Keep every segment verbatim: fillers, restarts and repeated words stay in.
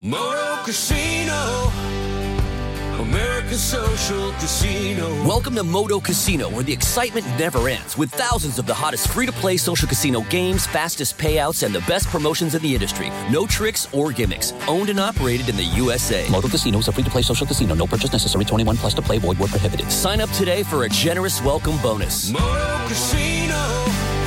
Moto Casino, America's social casino. Welcome to Moto Casino, where the excitement never ends, with thousands of the hottest free-to-play social casino games, fastest payouts, and the best promotions in the industry. No tricks or gimmicks. Owned and operated in the U S A. Moto Casino is a free-to-play social casino. No purchase necessary. twenty-one plus to play. Void where prohibited. Sign up today for a generous welcome bonus. Moto Casino,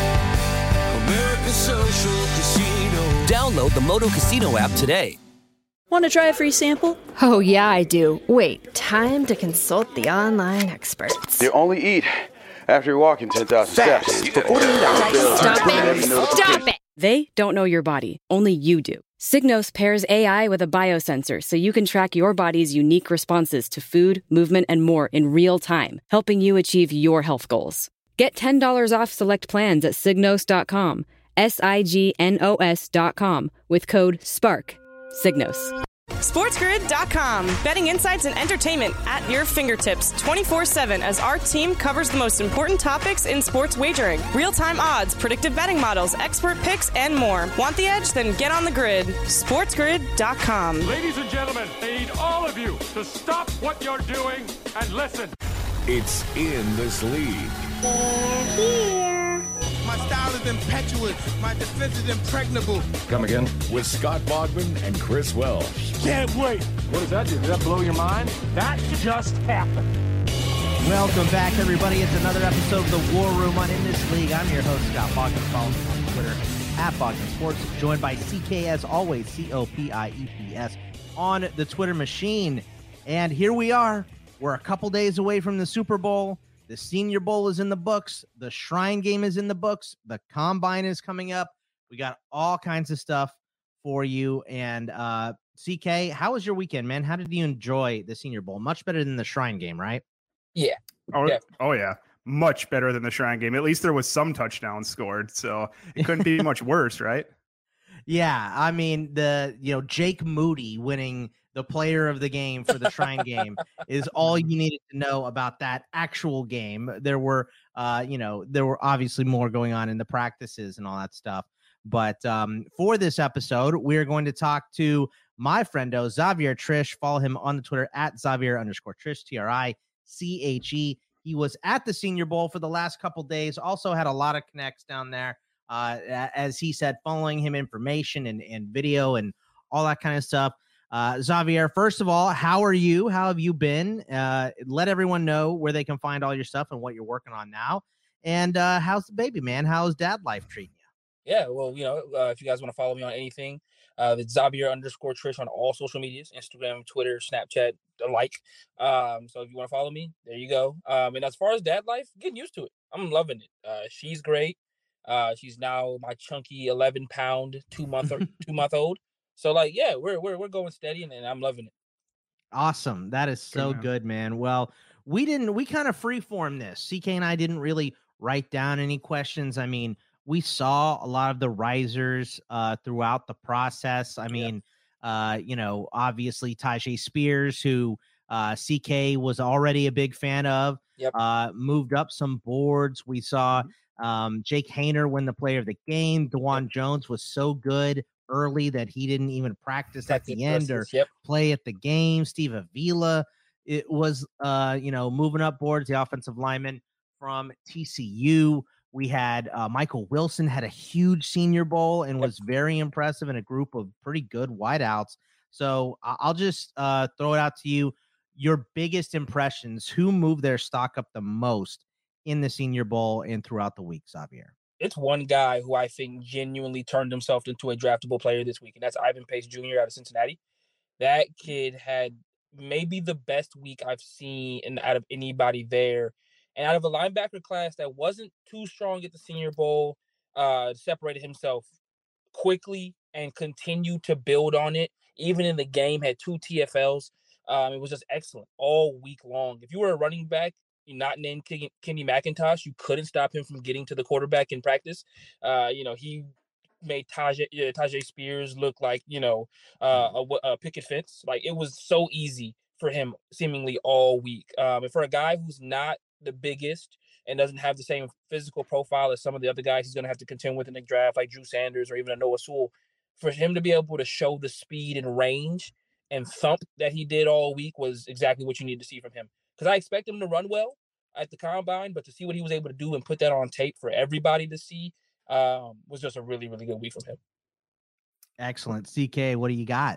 America's social casino. Download the Moto Casino app today. Want to try a free sample? Oh, yeah, I do. Wait, time to consult the online experts. You only eat after you're walking ten thousand steps. For forty-eight hours. Stop it! Stop it! They don't know your body. Only you do. Signos pairs A I with a biosensor so you can track your body's unique responses to food, movement, and more in real time, helping you achieve your health goals. Get ten dollars off select plans at signos dot com, S I G N O S dot com, with code SPARK. Signos. SportsGrid dot com. Betting insights and entertainment at your fingertips twenty-four seven as our team covers the most important topics in sports wagering. Real-time odds, predictive betting models, expert picks, and more. Want the edge? Then get on the grid. SportsGrid dot com. Ladies and gentlemen, I need all of you to stop what you're doing and listen. It's in this league. They're here. My style is impetuous. My defense is impregnable. Come again? With Scott Bogman and Chris Welsh. Can't wait. What does that do? Did that blow your mind? That just happened. Welcome back, everybody. It's another episode of the War Room on In This League. I'm your host, Scott Bogman. Follow me on Twitter at Bogman Sports. Joined by C K, as always, C O P I E P S, on the Twitter machine. And here we are. We're a couple days away from the Super Bowl. The Senior Bowl is in the books. The Shrine Game is in the books. The Combine is coming up. We got all kinds of stuff for you. And uh, C K, how was your weekend, man? How did you enjoy the Senior Bowl? Much better than the Shrine Game, right? Yeah. Oh, yeah. oh yeah. Much better than the Shrine Game. At least there was some touchdowns scored, so it couldn't be much worse, right? Yeah, I mean, the you know Jake Moody winning the player of the game for the Shrine Game is all you needed to know about that actual game. There were, uh, you know, there were obviously more going on in the practices and all that stuff. But um, for this episode, we're going to talk to my friendo, Xavier Triche. Follow him on the Twitter at Xavier underscore Triche, T R I C H E. He was at the Senior Bowl for the last couple days, also had a lot of connects down there. Uh, as he said, following him information and, and video and all that kind of stuff. Uh, Xavier, first of all, how are you? How have you been? Uh, let everyone know where they can find all your stuff and what you're working on now. And uh, how's the baby, man? How's dad life treating you? Yeah, well, you know, uh, if you guys want to follow me on anything, uh, it's Xavier underscore Triche on all social medias, Instagram, Twitter, Snapchat, alike. Um, so if you want to follow me, there you go. Um, and as far as dad life, getting used to it. I'm loving it. Uh, she's great. Uh, she's now my chunky eleven pound, two month or two month old. So like, yeah, we're we're we're going steady, and, and I'm loving it. Awesome, that is so good, man. good, man. Well, we didn't we kind of freeform this. C K and I didn't really write down any questions. I mean, we saw a lot of the risers uh, throughout the process. I mean, yeah. uh, you know, obviously Tyjae Spears, who uh, C K was already a big fan of, yep. uh, moved up some boards. We saw um, Jake Haener win the player of the game. DeJuan Jones was so good early that he didn't even practice at the end or yep. play at the game. Steve Avila, it was, uh, you know, moving up boards, the offensive lineman from T C U. We had uh, Michael Wilson had a huge Senior Bowl and was very impressive in a group of pretty good wideouts. So I'll just uh, throw it out to you. Your biggest impressions, who moved their stock up the most in the Senior Bowl and throughout the week, Xavier? It's one guy who I think genuinely turned himself into a draftable player this week, and that's Ivan Pace Junior out of Cincinnati. That kid had maybe the best week I've seen in, out of anybody there. And out of a linebacker class that wasn't too strong at the Senior Bowl, uh, separated himself quickly and continued to build on it. Even in the game, had two T F Ls. Um, it was just excellent all week long. If you were a running back, you're not named Kenny, Kenny McIntosh, you couldn't stop him from getting to the quarterback in practice. Uh, you know, he made Tyjae, uh, Tyjae Spears look like, you know, uh, a, a picket fence. Like, it was so easy for him seemingly all week. Um, and for a guy who's not the biggest and doesn't have the same physical profile as some of the other guys he's going to have to contend with in the draft, like Drew Sanders or even a Noah Sewell, for him to be able to show the speed and range and thump that he did all week was exactly what you need to see from him. Because I expect him to run well at the combine, but to see what he was able to do and put that on tape for everybody to see um, was just a really, really good week from him. Excellent. C K, what do you got?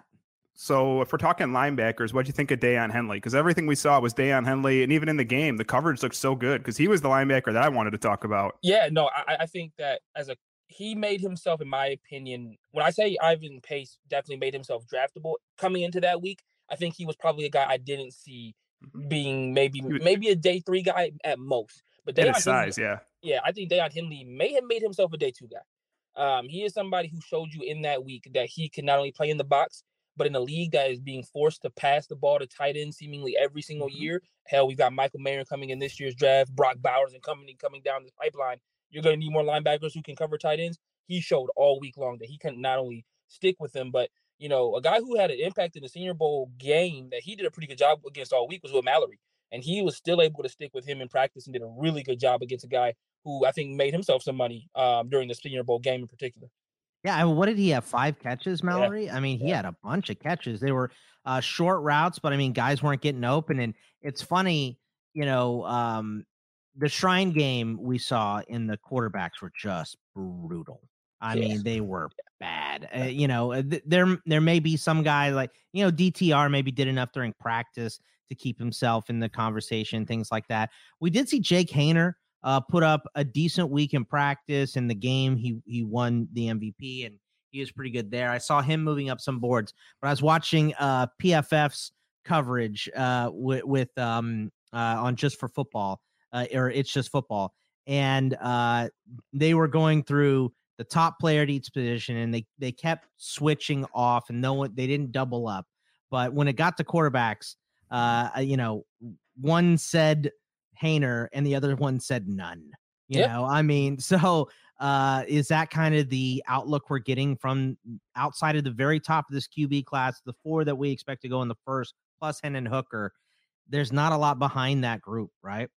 So if we're talking linebackers, what do you think of Deion Henley? Because everything we saw was Deion Henley, and even in the game, the coverage looked so good because he was the linebacker that I wanted to talk about. Yeah, no, I, I think that as a he made himself, in my opinion, when I say Ivan Pace definitely made himself draftable coming into that week, I think he was probably a guy I didn't see being maybe maybe a day three guy at most. But Deion his size, Henley, yeah. Yeah, I think Deion Henley may have made himself a day two guy. Um, he is somebody who showed you in that week that he can not only play in the box, but in a league that is being forced to pass the ball to tight ends seemingly every single year. Hell, we've got Michael Mayer coming in this year's draft, Brock Bowers and coming coming down the pipeline. You're going to need more linebackers who can cover tight ends. He showed all week long that he can not only stick with them, but, you know, a guy who had an impact in the Senior Bowl game that he did a pretty good job against all week was Will Mallory. And he was still able to stick with him in practice and did a really good job against a guy who I think made himself some money um, during the Senior Bowl game in particular. Yeah, what did he have? Five catches, Mallory? Yeah. I mean, he yeah. had a bunch of catches. They were uh, short routes, but I mean, guys weren't getting open. And it's funny, you know, um, the Shrine game we saw in the quarterbacks were just brutal. I yeah. mean, they were bad. Uh, you know, th- there there may be some guy like, you know, D T R maybe did enough during practice to keep himself in the conversation, things like that. We did see Jake Haener uh, put up a decent week in practice. In the game, he he won the M V P, and he was pretty good there. I saw him moving up some boards. But I was watching uh, P F F's coverage uh, with, with um, uh, on Just for Football, uh, or It's Just Football, and uh, they were going through the top player at each position, and they they kept switching off, and no one they didn't double up. But when it got to quarterbacks, uh, you know, one said Haener and the other one said none. You yep. know, I mean, so uh, is that kind of the outlook we're getting from outside of the very top of this Q B class, the four that we expect to go in the first, plus Hendon Hooker? There's not a lot behind that group, right?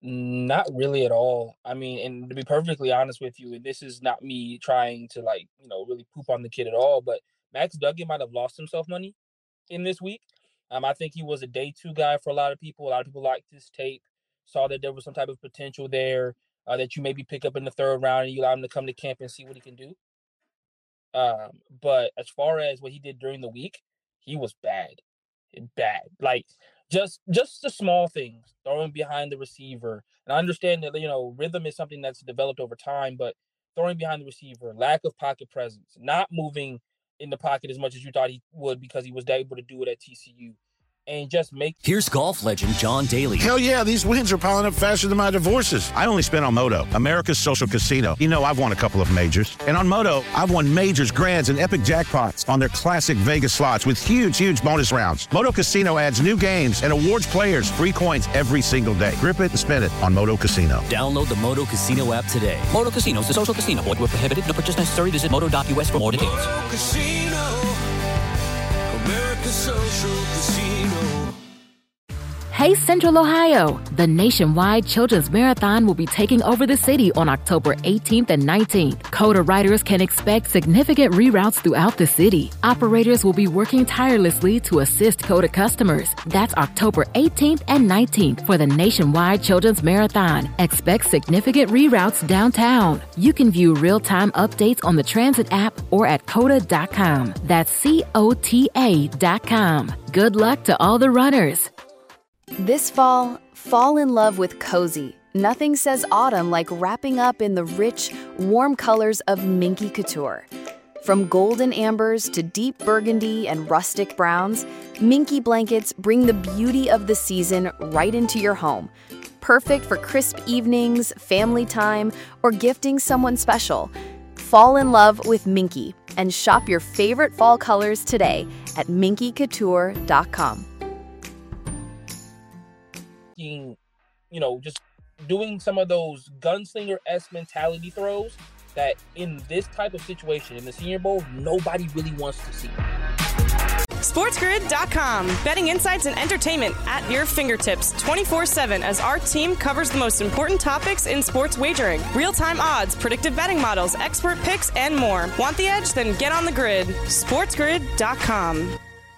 Not really at all. I mean, and to be perfectly honest with you, and this is not me trying to, like, you know, really poop on the kid at all, but Max Duggan might have lost himself money in this week. Um, I think he was a day two guy for a lot of people. A lot of people liked his tape, saw that there was some type of potential there uh, that you maybe pick up in the third round and you allow him to come to camp and see what he can do. Um, but as far as what he did during the week, he was bad. Bad. Like, Just just the small things, throwing behind the receiver. And I understand that, you know, rhythm is something that's developed over time, but throwing behind the receiver, lack of pocket presence, not moving in the pocket as much as you thought he would because he was able to do it at T C U. And just make... Here's golf legend John Daly. Hell yeah, these wins are piling up faster than my divorces. I only spent on Moto, America's social casino. You know, I've won a couple of majors. And on Moto, I've won majors, grands, and epic jackpots on their classic Vegas slots with huge, huge bonus rounds. Moto Casino adds new games and awards players free coins every single day. Grip it and spin it on Moto Casino. Download the Moto Casino app today. Moto Casino is a social casino. Void where prohibited. No purchase necessary. Visit moto dot U S for more details. Moto Casino, America's social casino. Hey Central Ohio! The nationwide Children's Marathon will be taking over the city on October eighteenth and nineteenth. COTA riders can expect significant reroutes throughout the city. Operators will be working tirelessly to assist COTA customers. That's October eighteenth and nineteenth for the nationwide Children's Marathon. Expect significant reroutes downtown. You can view real-time updates on the Transit app or at cota dot com. That's C O T A dot com. Good luck to all the runners. This fall, fall in love with cozy. Nothing says autumn like wrapping up in the rich, warm colors of Minky Couture. From golden ambers to deep burgundy and rustic browns, Minky blankets bring the beauty of the season right into your home. Perfect for crisp evenings, family time, or gifting someone special. Fall in love with Minky and shop your favorite fall colors today at minky couture dot com. You know, just doing some of those gunslinger-esque mentality throws that in this type of situation, in the Senior Bowl, nobody really wants to see. SportsGrid dot com. Betting insights and entertainment at your fingertips twenty-four seven as our team covers the most important topics in sports wagering. Real-time odds, predictive betting models, expert picks, and more. Want the edge? Then get on the grid. SportsGrid dot com.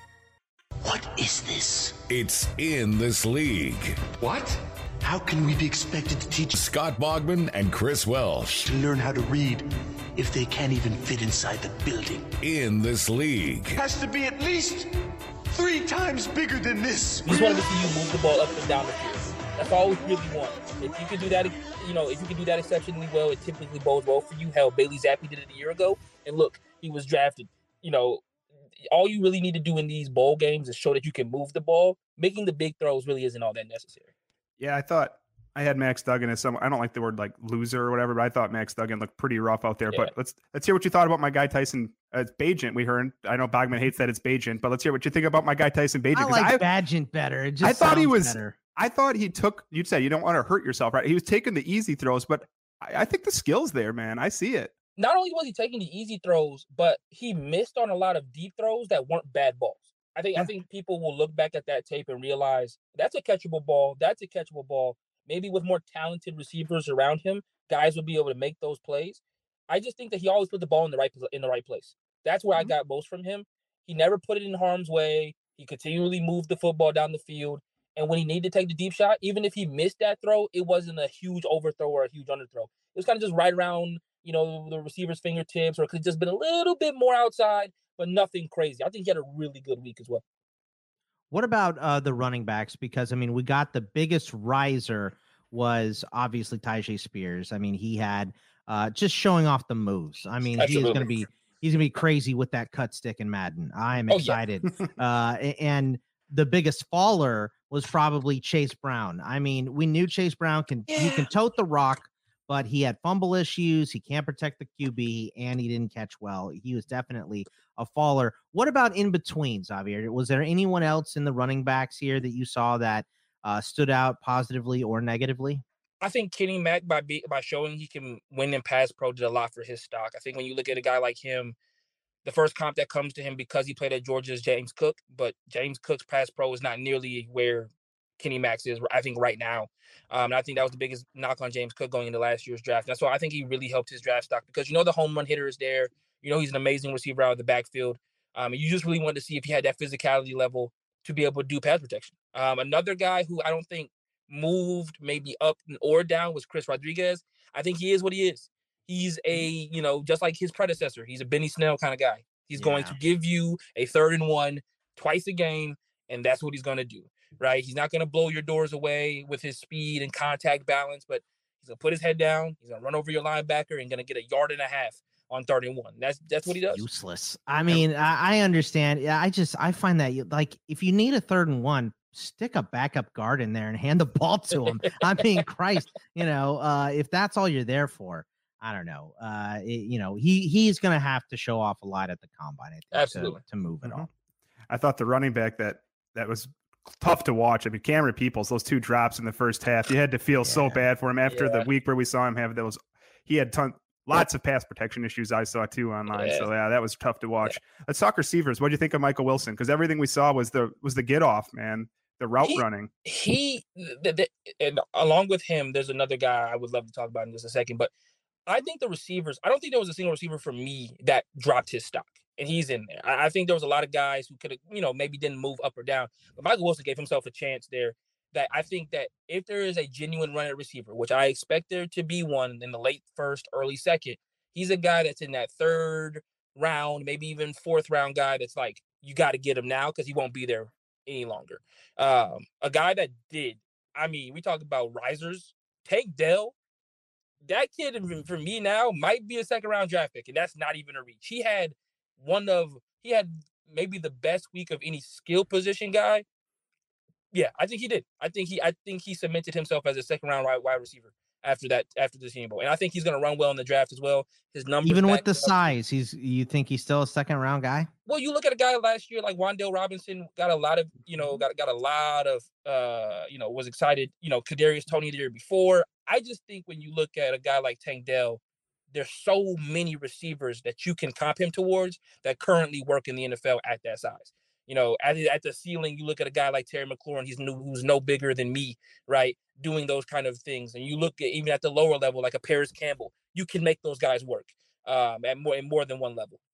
What is this? It's In This League. What? How can we be expected to teach Scott Bogman and Chris Welsh to learn how to read if they can't even fit inside the building? In This League. Has to be at least three times bigger than this. We just wanted to see you move the ball up and down the field. That's all we really want. If you could do that, you know, if you could do that exceptionally well, it typically bodes well for you. Hell, Bailey Zappi did it a year ago, and look, he was drafted. You know, all you really need to do in these bowl games is show that you can move the ball. Making the big throws really isn't all that necessary. Yeah, I thought I had Max Duggan as some. I don't like the word like loser or whatever, but I thought Max Duggan looked pretty rough out there. Yeah. But let's let's hear what you thought about my guy Tyson. Uh, it's Bagent. We heard. I know Bogman hates that it's Bagent, but let's hear what you think about my guy Tyson Bagent. I like Bagent better. It just I thought he was. Better. I thought he took. You'd say you don't want to hurt yourself, right? He was taking the easy throws, but I, I think the skill's there, man. I see it. Not only was he taking the easy throws, but he missed on a lot of deep throws that weren't bad balls. I think. Yeah. I think people will look back at that tape and realize that's a catchable ball. That's a catchable ball. Maybe with more talented receivers around him, guys will be able to make those plays. I just think that he always put the ball in the right in the right place. That's where mm-hmm. I got most from him. He never put it in harm's way. He continually moved the football down the field. And when he needed to take the deep shot, even if he missed that throw, it wasn't a huge overthrow or a huge underthrow. It was kind of just right around, you know, the receiver's fingertips, or it could have just been a little bit more outside, but nothing crazy. I think he had a really good week as well. What about uh, the running backs? Because, I mean, we got the biggest riser was obviously Tyjae Spears. I mean, he had uh, just showing off the moves. I mean, Absolutely. he is going to be he's going to be crazy with that cut stick in Madden. I am excited. Oh, yeah. uh, and the biggest faller was probably Chase Brown. I mean, we knew Chase Brown can yeah. he can tote the rock, but he had fumble issues. He can't protect the Q B, and he didn't catch well. He was definitely a faller. What about in between, Xavier? Was there anyone else in the running backs here that you saw that uh, stood out positively or negatively? I think Kenny Mack, by be, by showing he can win in pass pro, did a lot for his stock. I think when you look at a guy like him, the first comp that comes to him because he played at Georgia is James Cook, but James Cook's pass pro is not nearly where Kenny Max is, I think, right now. Um, and I think that was the biggest knock on James Cook going into last year's draft. That's why I think he really helped his draft stock, because you know the home run hitter is there. You know he's an amazing receiver out of the backfield. Um, and you just really wanted to see if he had that physicality level to be able to do pass protection. Um, another guy who I don't think moved maybe up or down was Chris Rodriguez. I think he is what he is. He's a, you know, just like his predecessor. He's a Benny Snell kind of guy. He's yeah. going to give you a third and one twice a game, and that's what he's going to do, right? He's not going to blow your doors away with his speed and contact balance, but he's going to put his head down. He's going to run over your linebacker and going to get a yard and a half on third and one. That's that's what he does. Useless. I mean, I, I understand. Yeah, I just I find that you, like if you need a third and one, stick a backup guard in there and hand the ball to him. I mean, Christ, you know, uh, if that's all you're there for. I don't know. Uh, it, you know, he he's going to have to show off a lot at the combine, I think, Absolutely. To, to move it mm-hmm. on. I thought the running back that that was tough to watch. I mean, Cameron Peoples, those two drops in the first half, you had to feel yeah. so bad for him after yeah. the week where we saw him have those. He had ton, lots of pass protection issues I saw too online. Yeah. So yeah, that was tough to watch. Yeah. Let's talk receivers. What do you think of Michael Wilson? Because everything we saw was the was the get off, man. The route he, running. He the, the, and along with him, there's another guy I would love to talk about in just a second, but. I think the receivers, I don't think there was a single receiver for me that dropped his stock, and he's in there. I, I think there was a lot of guys who could have, you know, maybe didn't move up or down, but Michael Wilson gave himself a chance there that I think that if there is a genuine run at receiver, which I expect there to be one in the late first, early second, he's a guy that's in that third round, maybe even fourth round guy that's like, you got to get him now because he won't be there any longer. Um, a guy that did, I mean, we talk about risers, Tank Dell. That kid, for me now, might be a second round draft pick, and that's not even a reach. He had one of, he had maybe the best week of any skill position guy. Yeah, I think he did. I think he, I think he cemented himself as a second round wide, wide receiver after that, after the Senior Bowl, and I think he's going to run well in the draft as well. His numbers, even with the size, he's. You think he's still a second round guy? Well, you look at a guy last year like Wan'Dale Robinson, got a lot of, you know, got got a lot of, uh, you know, was excited. You know, Kadarius Toney the year before. I just think when you look at a guy like Tank Dell, there's so many receivers that you can comp him towards that currently work in the N F L at that size. You know, at, at the ceiling, you look at a guy like Terry McLaurin, he's no, who's no bigger than me, right? Doing those kind of things. And you look at even at the lower level, like a Paris Campbell, you can make those guys work um, at more, in more than one level.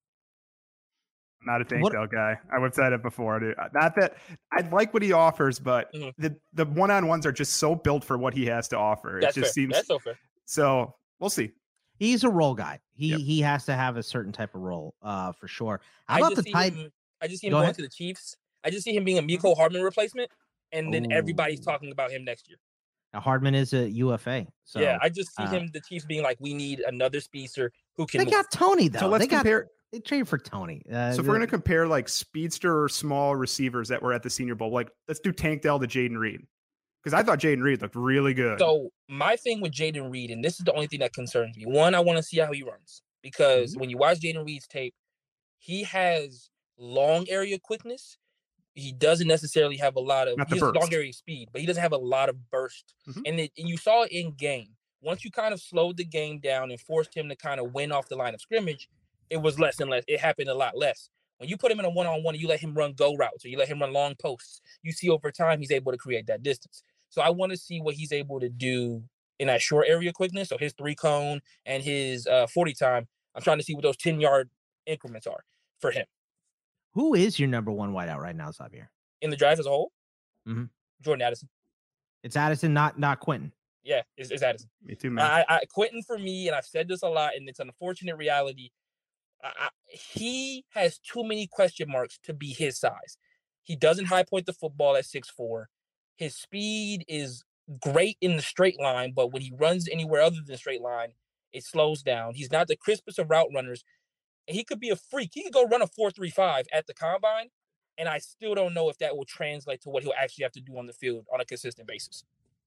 Not a tank Dell guy. I've said it before. Dude. Not that I like what he offers, but mm-hmm. the the one on ones are just so built for what he has to offer. That's it just fair. seems That's so fair. So we'll see. He's a role guy. He yep. he has to have a certain type of role, uh, for sure. How about the type? Him, I just see him Go going ahead. to the Chiefs. I just see him being a Mecole Hardman replacement, and then Ooh. everybody's talking about him next year. Now, Hardman is a U F A. So, yeah, I just see uh, him, the Chiefs being like, we need another speedster who can. They move. got Tony though. So let's they got, compare. They traded for Tony. Uh, so if we're going to compare like speedster or small receivers that were at the Senior Bowl, like let's do Tank Dell to Jaden Reed. Because I thought Jaden Reed looked really good. So my thing with Jaden Reed, and this is the only thing that concerns me. One, I want to see how he runs. Because mm-hmm. when you watch Jaden Reed's tape, he has long area quickness. He doesn't necessarily have a lot of he has long area speed, but he doesn't have a lot of burst. Mm-hmm. And, it, and you saw it in game. Once you kind of slowed the game down and forced him to kind of win off the line of scrimmage, it was less and less. It happened a lot less. When you put him in a one-on-one and you let him run go routes or you let him run long posts, you see over time he's able to create that distance. So I want to see what he's able to do in that short area quickness. So his three cone and his uh, forty time, I'm trying to see what those ten-yard increments are for him. Who is your number one wideout right now, Xavier? In the draft as a whole? Mm-hmm. Jordan Addison. It's Addison, not not Quentin. Yeah, it's, it's Addison. Me too, man. I, I, Quentin for me, and I've said this a lot, and it's an unfortunate reality, I, I, he has too many question marks to be his size. He doesn't high point the football at six four. His speed is great in the straight line, but when he runs anywhere other than straight line, it slows down. He's not the crispest of route runners. And he could be a freak. He could go run a four three five at the combine, and I still don't know if that will translate to what he'll actually have to do on the field on a consistent basis.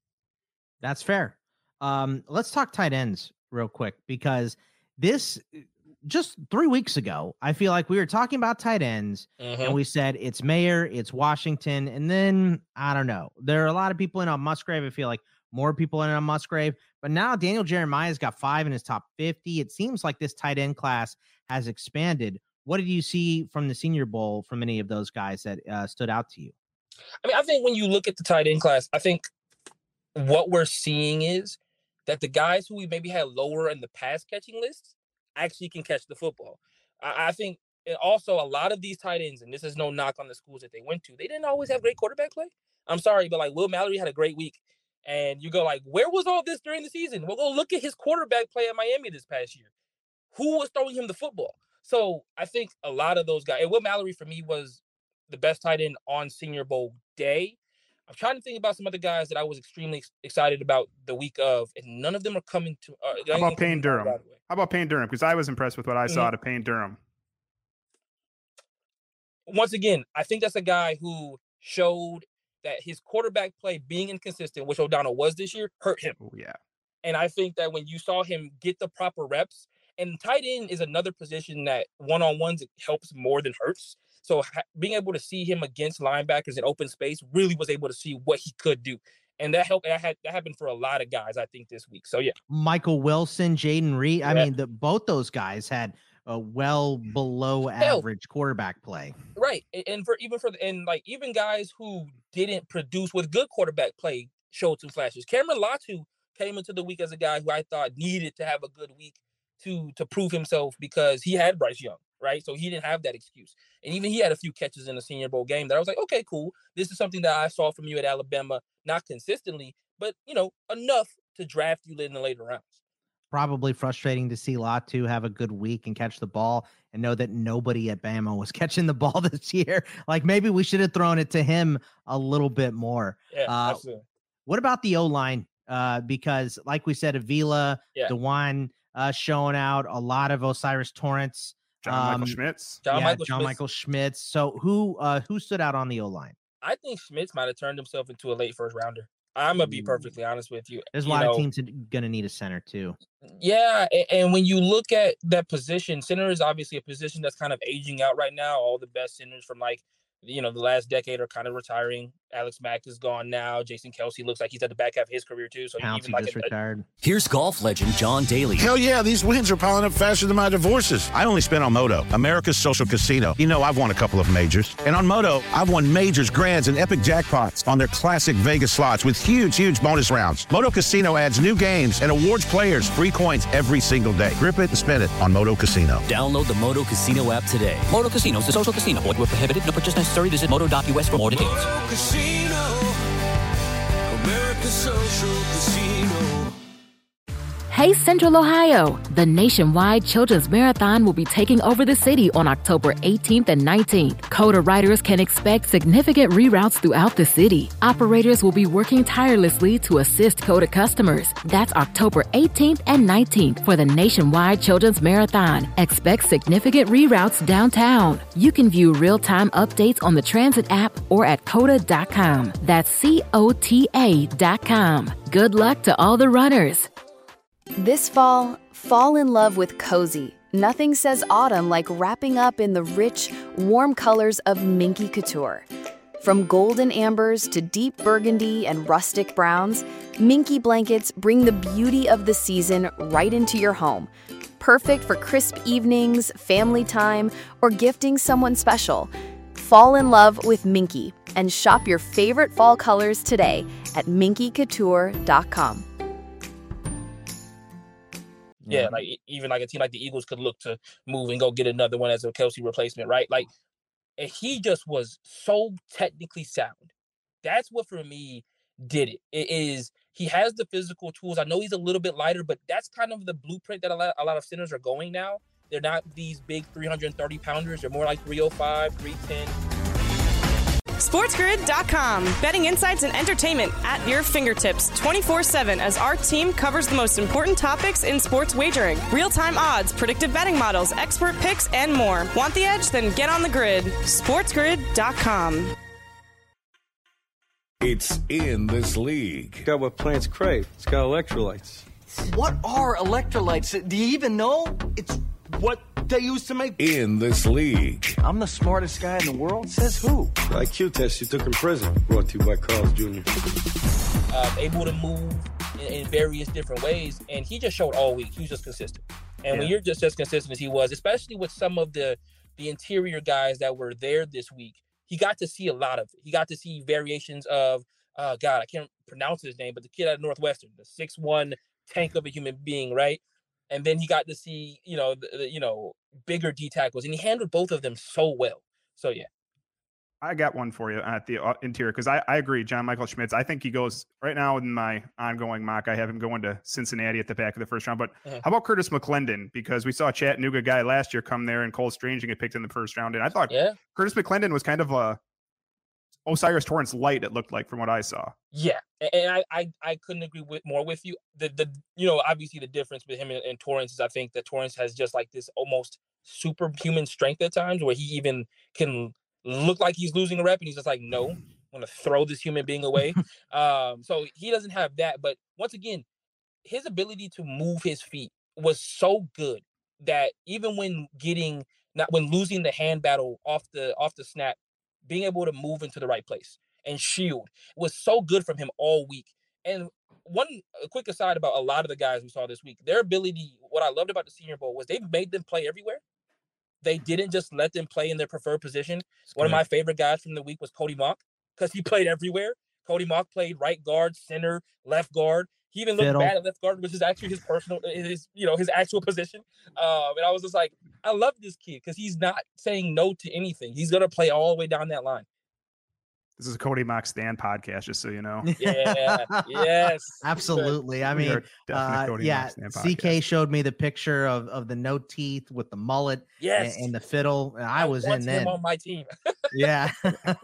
That's fair. Um, let's talk tight ends real quick, because this just three weeks ago, I feel like we were talking about tight ends mm-hmm. and we said it's Mayer, it's Washington. And then I don't know, there are a lot of people in on Musgrave. I feel like more people in on Musgrave, but now Daniel Jeremiah's got five in his top fifty. It seems like this tight end class has expanded. What did you see from the Senior Bowl from any of those guys that uh, stood out to you? I mean, I think when you look at the tight end class, I think what we're seeing is that the guys who we maybe had lower in the pass catching lists actually can catch the football. I, I think and also a lot of these tight ends, and this is no knock on the schools that they went to, they didn't always have great quarterback play. I'm sorry, but like Will Mallory had a great week. And you go like, where was all this during the season? Well, go look at his quarterback play at Miami this past year. Who was throwing him the football? So I think a lot of those guys, and Will Mallory for me was the best tight end on Senior Bowl day. I'm trying to think about some other guys that I was extremely ex- excited about the week of, and none of them are coming to. Uh, How about Payne Durham? How about Payne Durham? Because I was impressed with what I mm-hmm. saw out of Payne Durham. Once again, I think that's a guy who showed that his quarterback play being inconsistent, which O'Donnell was this year, hurt him. Oh, yeah. And I think that when you saw him get the proper reps, and tight end is another position that one-on-ones helps more than hurts. So ha- being able to see him against linebackers in open space really was able to see what he could do. And that helped. That, had, that happened for a lot of guys, I think, this week. So, yeah. Michael Wilson, Jaden Reed. Yeah. I mean, the, both those guys had a well below average quarterback play. Right. And, and for even for the, and like even guys who didn't produce with good quarterback play showed some flashes. Cameron Latu came into the week as a guy who I thought needed to have a good week to to prove himself because he had Bryce Young, right? So he didn't have that excuse. And even he had a few catches in the Senior Bowl game that I was like, okay, cool. This is something that I saw from you at Alabama, not consistently, but, you know, enough to draft you in the later rounds. Probably frustrating to see Latu have a good week and catch the ball and know that nobody at Bama was catching the ball this year. Like maybe we should have thrown it to him a little bit more. Yeah, uh, absolutely. What about the O-line? Uh, because like we said, Avila, yeah. DeJuan uh, showing out, a lot of Osiris Torrance. John um, Michael Schmitz. John, yeah, Michael, John Schmitz. Michael Schmitz. So who uh, who stood out on the O-line? I think Schmitz might have turned himself into a late first rounder. I'm going to be perfectly honest with you. There's a you lot know, of teams going to need a center too. Yeah, and, and when you look at that position, center is obviously a position that's kind of aging out right now. All the best centers from like, you know, the last decade are kind of retiring. Alex Mack is gone now. Jason Kelce looks like he's at the back half of his career too. So Pouncey even like just a, retired. Here's golf legend John Daly. Hell yeah, these wins are piling up faster than my divorces. I only spent on Moto, America's social casino. You know, I've won a couple of majors. And on Moto, I've won majors, grands, and epic jackpots on their classic Vegas slots with huge, huge bonus rounds. Moto Casino adds new games and awards players free coins every single day. Grip it and spin it on Moto Casino. Download the Moto Casino app today. Moto Casino is a social casino. Void where prohibited. No purchase necessary. Visit moto dot U S for more details. Moto Casino, America's social casino. Hey Central Ohio! The nationwide Children's Marathon will be taking over the city on October eighteenth and nineteenth. COTA riders can expect significant reroutes throughout the city. Operators will be working tirelessly to assist COTA customers. That's October eighteenth and nineteenth for the nationwide Children's Marathon. Expect significant reroutes downtown. You can view real-time updates on the Transit app or at cota dot com. That's C O T A dot com. Good luck to all the runners. This fall, fall in love with cozy. Nothing says autumn like wrapping up in the rich, warm colors of Minky Couture. From golden ambers to deep burgundy and rustic browns, Minky blankets bring the beauty of the season right into your home. Perfect for crisp evenings, family time, or gifting someone special. Fall in love with Minky and shop your favorite fall colors today at minky couture dot com. Yeah, like even like a team like the Eagles could look to move and go get another one as a Kelce replacement, right? Like, and he just was so technically sound. That's what for me did it. It is he has the physical tools. I know he's a little bit lighter, but that's kind of the blueprint that a lot, a lot of centers are going now. They're not these big three hundred thirty pounders. They're more like three oh five, three ten. SportsGrid dot com. Betting insights and entertainment at your fingertips twenty-four seven as our team covers the most important topics in sports wagering. Real-time odds, predictive betting models, expert picks, and more. Want the edge? Then get on the grid. SportsGrid dot com. It's in this league. It's got what plants crave. It's got electrolytes. What are electrolytes? Do you even know? It's what they used to make. In this league. I'm the smartest guy in the world. Says who? The I Q test you took in prison. Brought to you by Carl's Junior Uh, able to move in, in various different ways, and he just showed all week. He was just consistent. And yeah. when you're just as consistent as he was, especially with some of the the interior guys that were there this week, he got to see a lot of it. He got to see variations of, uh, God, I can't pronounce his name, but the kid out of Northwestern, the six one tank of a human being, right? And then he got to see, you know, the, the, you know, bigger D tackles, and he handled both of them so well. So, yeah. I got one for you at the uh, interior because I, I agree, John Michael Schmitz. I think he goes right now in my ongoing mock. I have him going to Cincinnati at the back of the first round. But uh-huh. how about Curtis McClendon? Because we saw a Chattanooga guy last year come there, and Cole Strange get picked in the first round. And I thought yeah. Curtis McClendon was kind of a Osiris Torrance light, it looked like, from what I saw. Yeah, and I I, I couldn't agree with more with you. The the you know obviously the difference with him and, and Torrance is I think that Torrance has just like this almost superhuman strength at times where he even can look like he's losing a rep and he's just like, no, I'm gonna throw this human being away. um, so he doesn't have that, but once again, his ability to move his feet was so good that even when getting not when losing the hand battle off the off the snap, being able to move into the right place and shield was so good from him all week. And one a quick aside about a lot of the guys we saw this week, their ability, what I loved about the Senior Bowl was they made them play everywhere. They didn't just let them play in their preferred position. That's One good. of my favorite guys from the week was Cody Mock because he played everywhere. Cody Mock played right guard, center, left guard. He even looked Fiddle. bad at left guard, which is actually his personal, his you know, his actual position. Um, and I was just like, I love this kid because he's not saying no to anything. He's gonna play all the way down that line. This is a Cody Mock Stan podcast, just so you know. Yeah, yes, absolutely. I mean, uh, yeah. C K showed me the picture of, of the no teeth with the mullet, yes, and, and the fiddle. And I, I was in then on my team. yeah.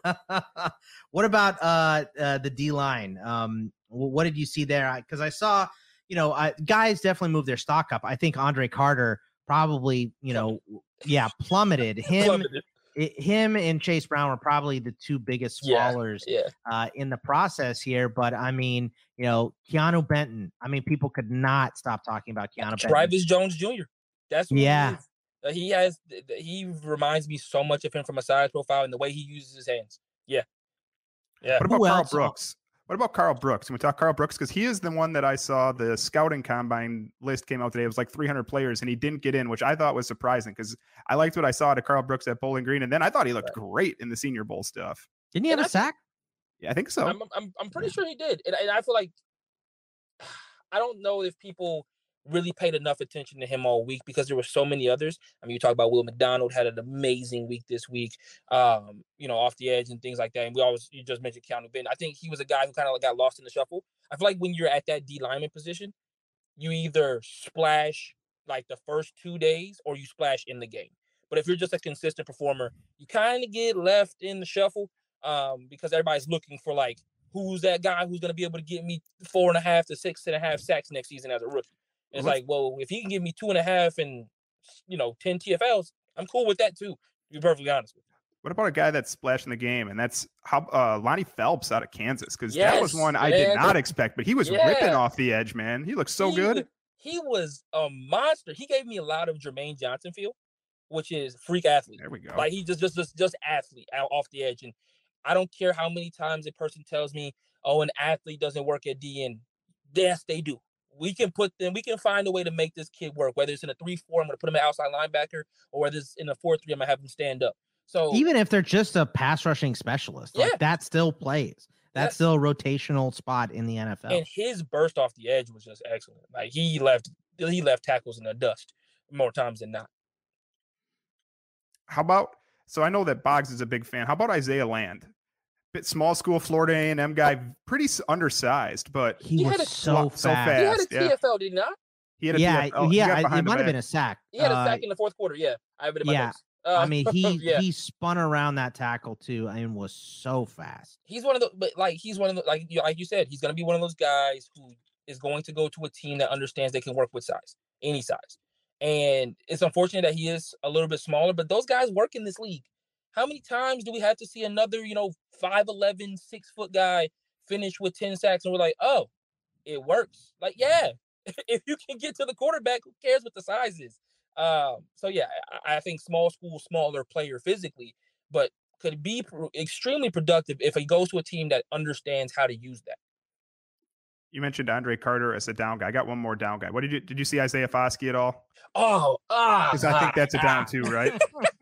What about uh, uh, the D line? Um, what did you see there? Because I, I saw, you know, I, guys definitely moved their stock up. I think Andre Carter probably, you know, yeah, plummeted. Him. plummeted. It, him and Chase Brown were probably the two biggest fallers yeah, yeah. Uh, in the process here. But, I mean, you know, Keanu Benton. I mean, people could not stop talking about Keanu Benton. Travis Jones Junior That's what yeah. he is. Uh, he has – he reminds me so much of him from a size profile and the way he uses his hands. Yeah. Yeah. What about Who Carl else? Brooks? What about Carl Brooks? Can we talk Carl Brooks? Because he is the one that I saw the scouting combine list came out today. It was like three hundred players, and he didn't get in, which I thought was surprising because I liked what I saw to Carl Brooks at Bowling Green, and then I thought he looked right. great in the Senior Bowl stuff. Didn't he have and a I sack? Yeah, I think so. I'm I'm, I'm pretty yeah. sure he did, and, and I feel like I don't know if people really paid enough attention to him all week because there were so many others. I mean, you talk about Will McDonald had an amazing week this week, um, you know, off the edge and things like that. And we always, you just mentioned Keanu Benton. I think he was a guy who kind of got lost in the shuffle. I feel like when you're at that D lineman position, you either splash like the first two days or you splash in the game. But if you're just a consistent performer, you kind of get left in the shuffle um, because everybody's looking for like, who's that guy who's going to be able to get me four and a half to six and a half sacks next season as a rookie. It's like, well, if he can give me two and a half and, you know, ten T F Ls, I'm cool with that too, to be perfectly honest with you. What about a guy that's splashing the game? And that's how uh, Lonnie Phelps out of Kansas, because yes, that was one I man. did not expect, but he was yeah. ripping off the edge, man. He looked so he, good. He was a monster. He gave me a lot of Jermaine Johnson feel, which is freak athlete. There we go. Like he just, just, just, just athlete out off the edge. And I don't care how many times a person tells me, oh, an athlete doesn't work at D N. Yes, they do. We can put them, we can find a way to make this kid work, whether it's in a three four, I'm going to put him at outside linebacker, or whether it's in a four three, I'm going to have him stand up. So even if they're just a pass rushing specialist, yeah. like that still plays. That's yes. still a rotational spot in the N F L. And his burst off the edge was just excellent. Like he left, he left tackles in the dust more times than not. How about, so I know that Boggs is a big fan. How about Isaiah Land? Bit small school Florida A and M guy, pretty undersized, but he, he was a, so, so fast. fast. He had a yeah. T F L, did he not? He had a yeah, T F L. yeah, it might have been a sack. He had a sack uh, in the fourth quarter. Yeah, I have it in my yeah. notes. Uh, I mean, he yeah. he spun around that tackle too and was so fast. He's one of the, but like he's one of the, like you, like you said, he's going to be one of those guys who is going to go to a team that understands they can work with size, any size. And it's unfortunate that he is a little bit smaller, but those guys work in this league. How many times do we have to see another, you know, five eleven, six foot guy finish with ten sacks and we're like, oh, it works. Like, yeah, if you can get to the quarterback, who cares what the size is? Um, so, yeah, I, I think small school, smaller player physically, but could be pro- extremely productive if he goes to a team that understands how to use that. You mentioned Andre Carter as a down guy. I got one more down guy. What did you did you see Isaiah Foskey at all? Oh, ah, because I think that's a down ah, too, right?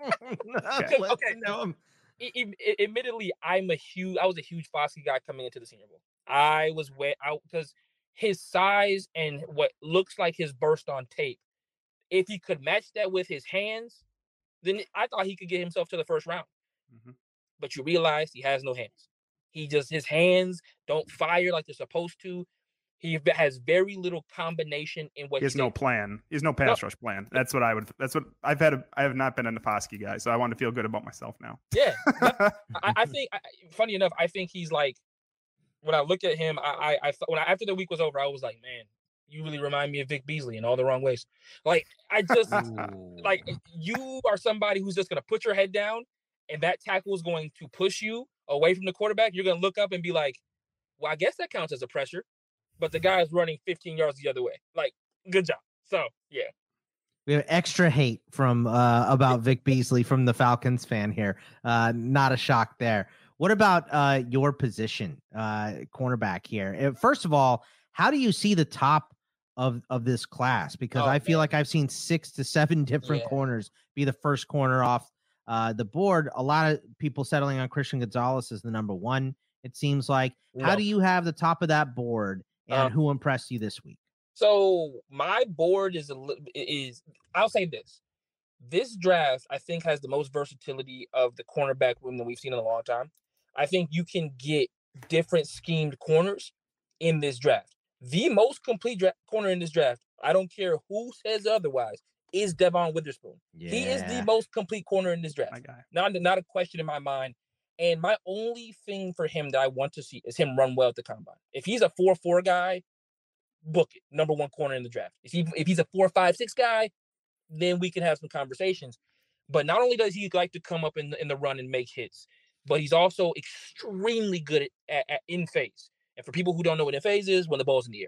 okay, okay. No, it, it, admittedly, I'm a huge. I was a huge Foskey guy coming into the Senior Bowl. I was way out because his size and what looks like his burst on tape. If he could match that with his hands, then I thought he could get himself to the first round. Mm-hmm. But you realize he has no hands. He just his hands don't fire like they're supposed to. He has very little combination in what he has he no did. plan. He has no pass no. rush plan. That's what I would. That's what I've had. A, I have not been a Foskey guy, so I want to feel good about myself now. Yeah, I, I think. I, funny enough, I think he's like. When I look at him, I, I, I when I, after the week was over, I was like, man, you really remind me of Vic Beasley in all the wrong ways. Like I just like you are somebody who's just gonna put your head down, and that tackle is going to push you away from the quarterback. You're gonna look up and be like, well, I guess that counts as a pressure. But the guy is running fifteen yards the other way. Like, good job. So, yeah. We have extra hate from uh, about Vic Beasley from the Falcons fan here. Uh, not a shock there. What about uh, your position, uh, cornerback here? First of all, how do you see the top of, of this class? Because oh, I feel man. like I've seen six to seven different yeah. corners be the first corner off uh, the board. A lot of people settling on Christian Gonzalez as the number one, it seems like. No. How do you have the top of that board? And um, who impressed you this week? So my board is a is I'll say this: this draft I think has the most versatility of the cornerback room that we've seen in a long time. I think you can get different schemed corners in this draft. The most complete dra- corner in this draft, I don't care who says otherwise, is Devon Witherspoon. Yeah. He is the most complete corner in this draft. My guy. Not not a question in my mind. And my only thing for him that I want to see is him run well at the combine. If he's a four four guy, book it. Number one corner in the draft. If, he, if he's a four five six guy, then we can have some conversations. But not only does he like to come up in the, in the run and make hits, but he's also extremely good at, at, at in phase. And for people who don't know what in phase is, when the ball's in the air.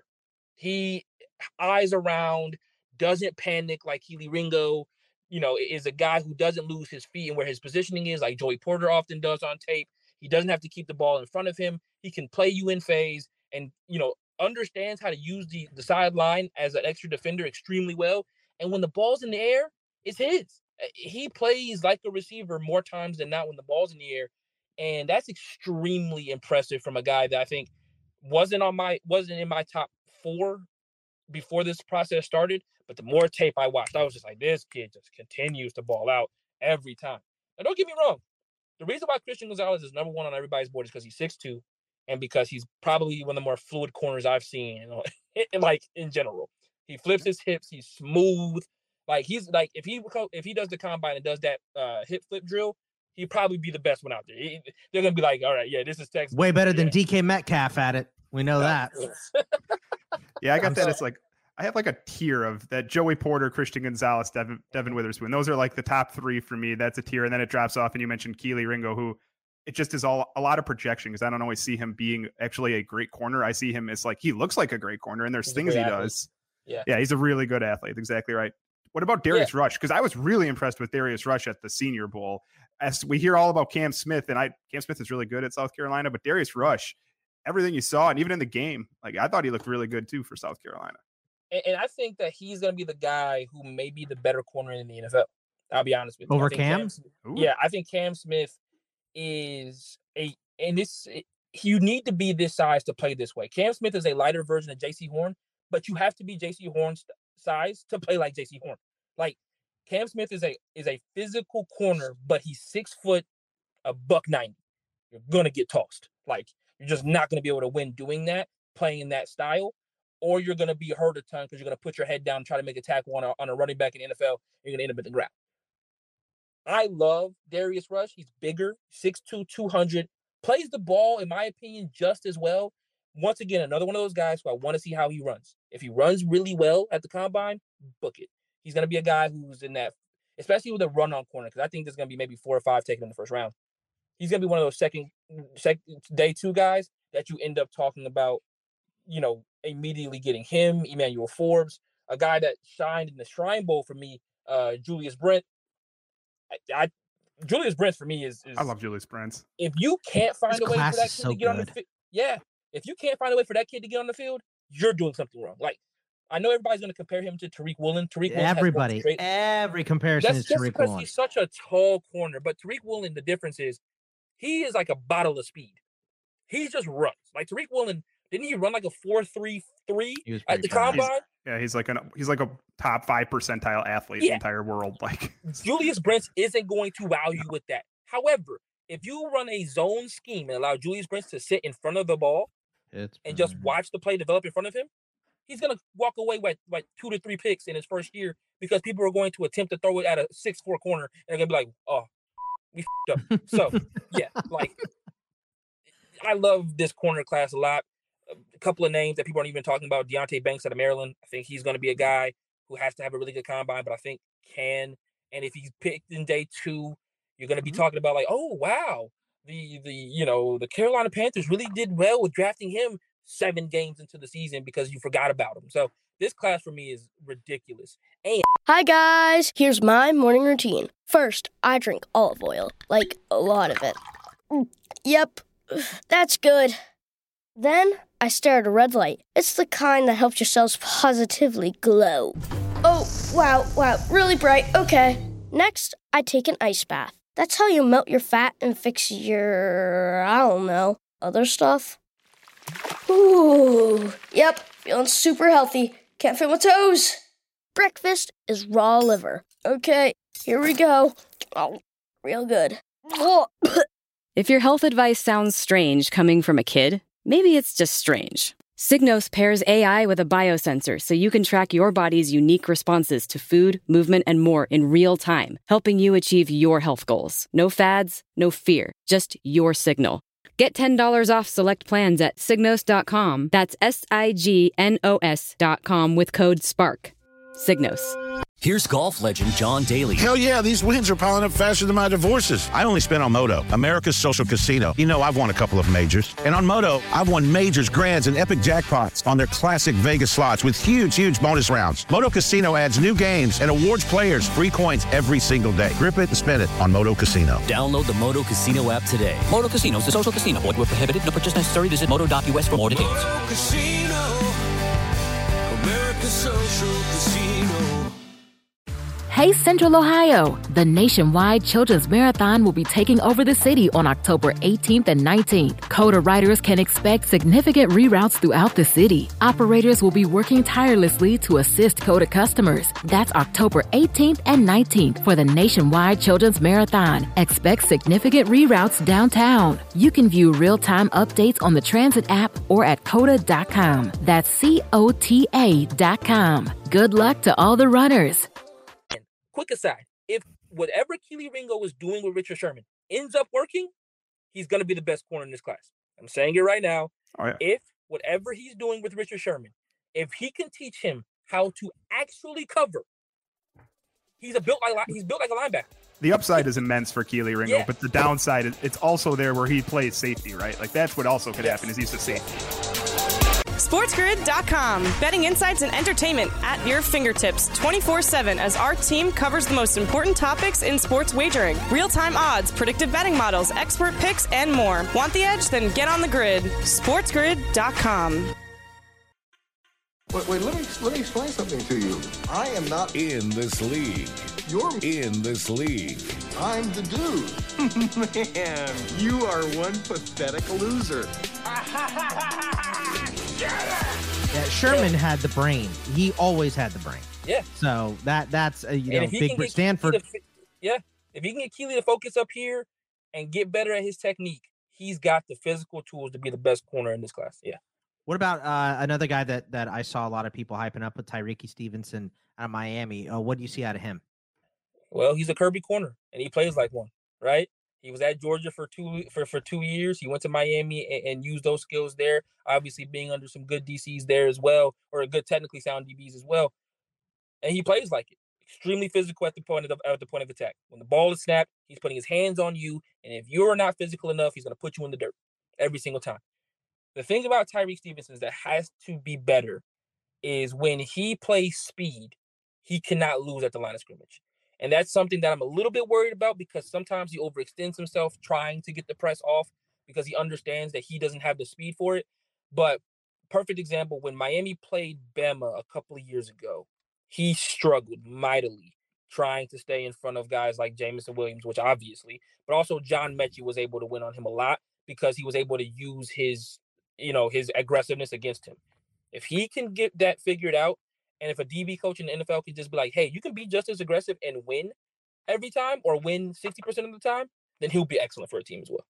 He eyes around, doesn't panic like Keely Ringo. You know, is a guy who doesn't lose his feet and where his positioning is, like Joey Porter often does on tape. He doesn't have to keep the ball in front of him. He can play you in phase and, you know, understands how to use the, the sideline as an extra defender extremely well. And when the ball's in the air, it's his. He plays like a receiver more times than not when the ball's in the air. And that's extremely impressive from a guy that I think wasn't on my wasn't in my top four before this process started. But the more tape I watched, I was just like, this kid just continues to ball out every time. Now, don't get me wrong. The reason why Christian Gonzalez is number one on everybody's board is because he's six two and because he's probably one of the more fluid corners I've seen, you know, like in general. He flips his hips. He's smooth. Like he's like if he if he does the combine and does that uh, hip flip drill, he'd probably be the best one out there. He, they're gonna be like, all right, yeah, this is Texas. Way better yeah. than D K Metcalf at it. We know that. Yeah, I got I'm that. sorry. It's like I have like a tier of that: Joey Porter, Christian Gonzalez, Devin, Devin Witherspoon. Those are like the top three for me. That's a tier, and then it drops off. And you mentioned Keely Ringo, who it just is all a lot of projection because I don't always see him being actually a great corner. I see him as like he looks like a great corner, and there's He's things he athlete. does. Yeah, yeah, he's a really good athlete. Exactly right. What about Darius Yeah. Rush? Because I was really impressed with Darius Rush at the Senior Bowl. As we hear all about Cam Smith, and I Cam Smith is really good at South Carolina, but Darius Rush, everything you saw, and even in the game, like I thought he looked really good too for South Carolina. And, and I think that he's going to be the guy who may be the better corner in the N F L. I'll be honest with you. Over I think Cam? Cam yeah, I think Cam Smith is a, and this, you need to be this size to play this way. Cam Smith is a lighter version of J C Horn, but you have to be J C Horn's size to play like J C Horn. Like Cam Smith is a is a physical corner, but he's six foot, a buck ninety. You're gonna get tossed. Like you're just not gonna be able to win doing that, playing in that style, or you're gonna be hurt a ton because you're gonna put your head down and try to make a tackle on a on a running back in the N F L. You're gonna end up at the ground. I love Darius Rush. He's bigger, six two, two hundred, plays the ball, in my opinion, just as well. Once again, another one of those guys who I want to see how he runs. If he runs really well at the combine, book it. He's going to be a guy who's in that, especially with a run on corner, because I think there's going to be maybe four or five taken in the first round. He's going to be one of those second, second day two guys that you end up talking about, you know, immediately getting him, Emmanuel Forbes, a guy that shined in the Shrine Bowl for me, uh, Julius Brent. I, I Julius Brent for me is, is I love Julius Brent. If you can't find His a way for class that is kid so to get on the good. field, yeah, if you can't find a way for that kid to get on the field, you're doing something wrong. Like, I know everybody's going to compare him to Tariq Woolen. Tariq Woolen has Everybody, more straight- every comparison That's is just Tariq because Woolen. he's such a tall corner. But Tariq Woolen, the difference is he is like a bottle of speed. He just runs. Like Tariq Woolen, didn't he run like a four three three He was at the pretty fast. combine? Yeah, he's like an he's like a top five percentile athlete in Yeah. the entire world. Like Julius Brents isn't going to wow you with that. However, if you run a zone scheme and allow Julius Brents to sit in front of the ball It's and just watch the play develop in front of him, he's going to walk away with like two to three picks in his first year because people are going to attempt to throw it at a six four corner and they're going to be like, oh, we f***ed up. So, yeah, like, I love this corner class a lot. A couple of names that people aren't even talking about. Deontay Banks out of Maryland. I think he's going to be a guy who has to have a really good combine, but I think can. And if he's picked in day two, you're going to be Mm-hmm. talking about like, oh, wow, the, the, you know, the Carolina Panthers really did well with drafting him seven games into the season because you forgot about him. So this class for me is ridiculous. And Hi guys, here's my morning routine. First, I drink olive oil, like a lot of it. Mm, Yep, that's good. Then I stare at a red light. It's the kind that helps your cells positively glow. Oh, wow, wow, really bright, okay. Next, I take an ice bath. That's how you melt your fat and fix your, I don't know, other stuff. Ooh, yep, feeling super healthy. Can't feel my toes. Breakfast is raw liver. Okay, here we go. Oh, real good. Oh. If your health advice sounds strange coming from a kid, maybe it's just strange. Signos pairs A I with a biosensor so you can track your body's unique responses to food, movement, and more in real time, helping you achieve your health goals. No fads, no fear, just your signal. Get ten dollars off select plans at signos dot com. That's S I G N O S dot com with code SPARK. Signos. Here's golf legend John Daly. Hell yeah, these wins are piling up faster than my divorces. I only spent on Moto, America's social casino. You know I've won a couple of majors. And on Moto, I've won majors, grands, and epic jackpots on their classic Vegas slots with huge, huge bonus rounds. Moto Casino adds new games and awards players free coins every single day. Grip it and spin it on Moto Casino. Download the Moto Casino app today. Moto Casino is a social casino. Void where prohibited. No purchase necessary. Visit moto dot u s for more details. Moto Casino, America's social casino. Hey Central Ohio! The nationwide Children's Marathon will be taking over the city on October eighteenth and nineteenth. COTA riders can expect significant reroutes throughout the city. Operators will be working tirelessly to assist COTA customers. That's October eighteenth and nineteenth for the nationwide Children's Marathon. Expect significant reroutes downtown. You can view real-time updates on the Transit app or at cota dot com. That's C O T A dot com. Good luck to all the runners. Quick aside, if whatever Kelee Ringo is doing with Richard Sherman ends up working, he's going to be the best corner in this class. I'm saying it right now. Oh, yeah. If whatever he's doing with Richard Sherman, if he can teach him how to actually cover, he's a built like he's built like a linebacker. The upside is immense for Kelee Ringo, Yeah. but the downside is it's also there where he plays safety, right? Like that's what also could happen is he's a safety. SportsGrid dot com. Betting insights and entertainment at your fingertips twenty-four seven as our team covers the most important topics in sports wagering. Real-time odds, predictive betting models, expert picks, and more. Want the edge? Then get on the grid. SportsGrid dot com. Wait, wait, let me let me explain something to you. I am not in this league. You're in this league. I'm the dude. Man, you are one pathetic loser. Yeah, Sherman had the brain. He always had the brain. Yeah. So that that's a, you And know if he big can for get Stanford. Kelee to, yeah, if he can get Kelee to focus up here and get better at his technique, he's got the physical tools to be the best corner in this class. Yeah. What about uh, another guy that that I saw a lot of people hyping up with Tyreek Stevenson out of Miami? Uh, what do you see out of him? Well, he's a Kirby corner, and he plays like one, right? He was at Georgia for two for, for two years. He went to Miami and, and used those skills there. Obviously, being under some good D Cs there as well, or a good technically sound D Bs as well. And he plays like it. Extremely physical at the point of at the point of attack. When the ball is snapped, he's putting his hands on you, and if you're not physical enough, he's going to put you in the dirt every single time. The thing about Tyreek Stevenson that has to be better is when he plays speed, he cannot lose at the line of scrimmage. And that's something that I'm a little bit worried about because sometimes he overextends himself trying to get the press off because he understands that he doesn't have the speed for it. But perfect example, when Miami played Bama a couple of years ago, he struggled mightily trying to stay in front of guys like Jameson Williams, which obviously, but also John Mechie was able to win on him a lot because he was able to use his, you know, his aggressiveness against him. If he can get that figured out, and if a D B coach in the N F L can just be like, hey, you can be just as aggressive and win every time or win sixty percent of the time, then he'll be excellent for a team as well.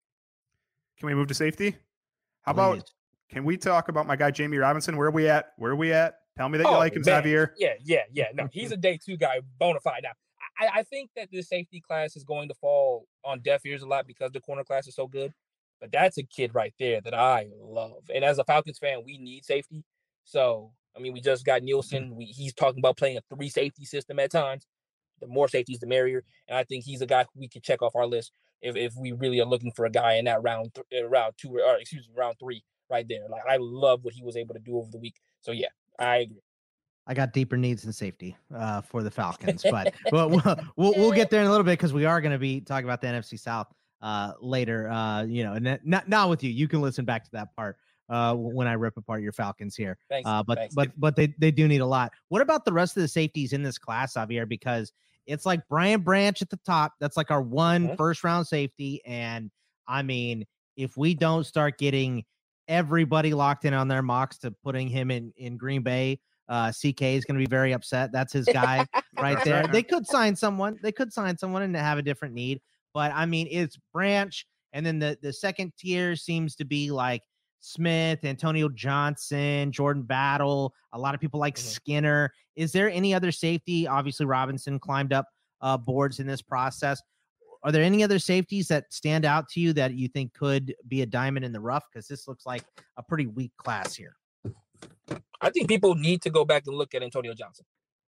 Can we move to safety? How about, Please. Can we talk about my guy, Jamie Robinson? Where are we at? Where are we at? Tell me that you oh, like him, man. Xavier. Yeah, yeah, yeah. No, he's a day two guy, bona fide. Now, I, I think that the safety class is going to fall on deaf ears a lot because the corner class is so good. But that's a kid right there that I love. And as a Falcons fan, we need safety. So, I mean, we just got Nielsen. We, he's talking about playing a three safety system at times. The more safeties, the merrier. And I think he's a guy who we can check off our list if, if we really are looking for a guy in that round, th- round two, or excuse me, round three right there. Like, I love what he was able to do over the week. So, yeah, I agree. I got deeper needs in safety uh, for the Falcons, but we'll, we'll we'll get there in a little bit because we are going to be talking about the N F C South uh, later. Uh, you know, and not not with you. You can listen back to that part uh, when I rip apart your Falcons here. Thanks, uh, but thanks. but but they they do need a lot. What about the rest of the safeties in this class, Xavier? Because it's like Brian Branch at the top. That's like our one mm-hmm. first round safety, and I mean, if we don't start getting everybody locked in on their mocks to putting him in in Green Bay. Uh, C K is going to be very upset. That's his guy right there. They could sign someone. They could sign someone and have a different need. But, I mean, it's Branch. And then the, the second tier seems to be like Smith, Antonio Johnson, Jordan Battle. A lot of people like mm-hmm. Skinner. Is there any other safety? Obviously, Robinson climbed up uh, boards in this process. Are there any other safeties that stand out to you that you think could be a diamond in the rough? Because this looks like a pretty weak class here. I think people need to go back and look at Antonio Johnson.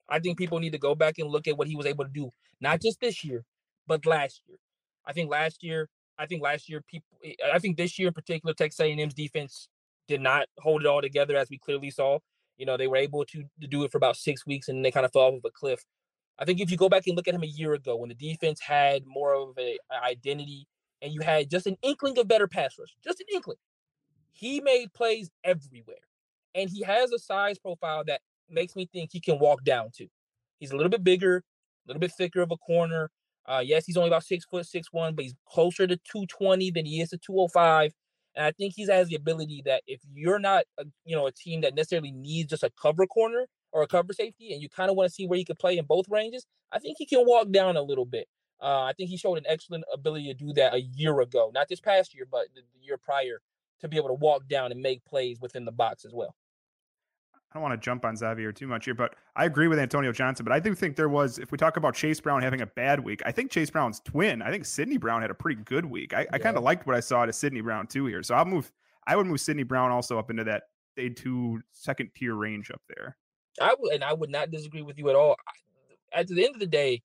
I think people need to go back and look at what he was able to do, not just this year, but last year. I think last year, I think last year, people, I think this year in particular, Texas A and M's defense did not hold it all together, as we clearly saw. You know, they were able to, to do it for about six weeks, and they kind of fell off of a cliff. I think if you go back and look at him a year ago, when the defense had more of a, a identity, and you had just an inkling of better pass rush, just an inkling, he made plays everywhere. And he has a size profile that makes me think he can walk down to. He's a little bit bigger, a little bit thicker of a corner. Uh, yes, he's only about six foot, six one, but he's closer to two twenty than he is to two oh five. And I think he has the ability that if you're not, a, you know, a team that necessarily needs just a cover corner or a cover safety, and you kind of want to see where he could play in both ranges, I think he can walk down a little bit. Uh, I think he showed an excellent ability to do that a year ago, not this past year, but the, the year prior, to be able to walk down and make plays within the box as well. I don't want to jump on Xavier too much here, but I agree with Antonio Johnson. But I do think there was, if we talk about Chase Brown having a bad week, I think Chase Brown's twin, I think Sidney Brown had a pretty good week. I, yeah. I kind of liked what I saw to Sidney Brown too here. So I'll move, I would move Sidney Brown also up into that day two second tier range up there. I would, and I would not disagree with you at all. At the end of the day,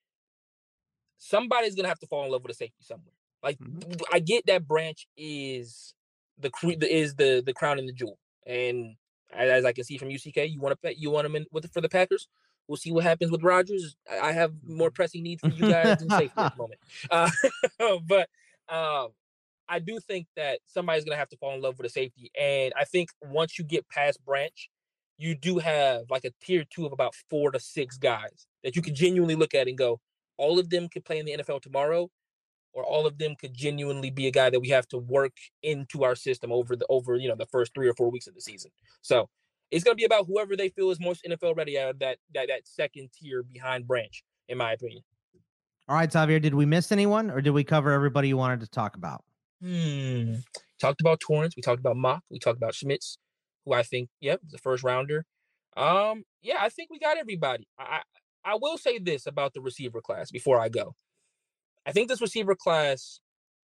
somebody's going to have to fall in love with a safety somewhere. Like, mm-hmm. I get that Branch is the is the the crown and the jewel, and as I can see from U C K, you want to you want him in with for the Packers. We'll see what happens with Rodgers. I have more pressing needs for you guys than safety at the moment. Uh, but um, I do think that somebody's going to have to fall in love with a safety, and I think once you get past Branch, you do have like a tier two of about four to six guys that you can genuinely look at and go, all of them could play in the N F L tomorrow, or all of them could genuinely be a guy that we have to work into our system over the over you know the first three or four weeks of the season. So it's going to be about whoever they feel is most N F L ready out of that that that second tier behind Branch, in my opinion. All right, Xavier, did we miss anyone, or did we cover everybody you wanted to talk about? Hmm. Talked about Torrance. We talked about Mock. We talked about Schmitz, who I think, yep, is a first rounder. Um, yeah, I think we got everybody. I I will say this about the receiver class before I go. I think this receiver class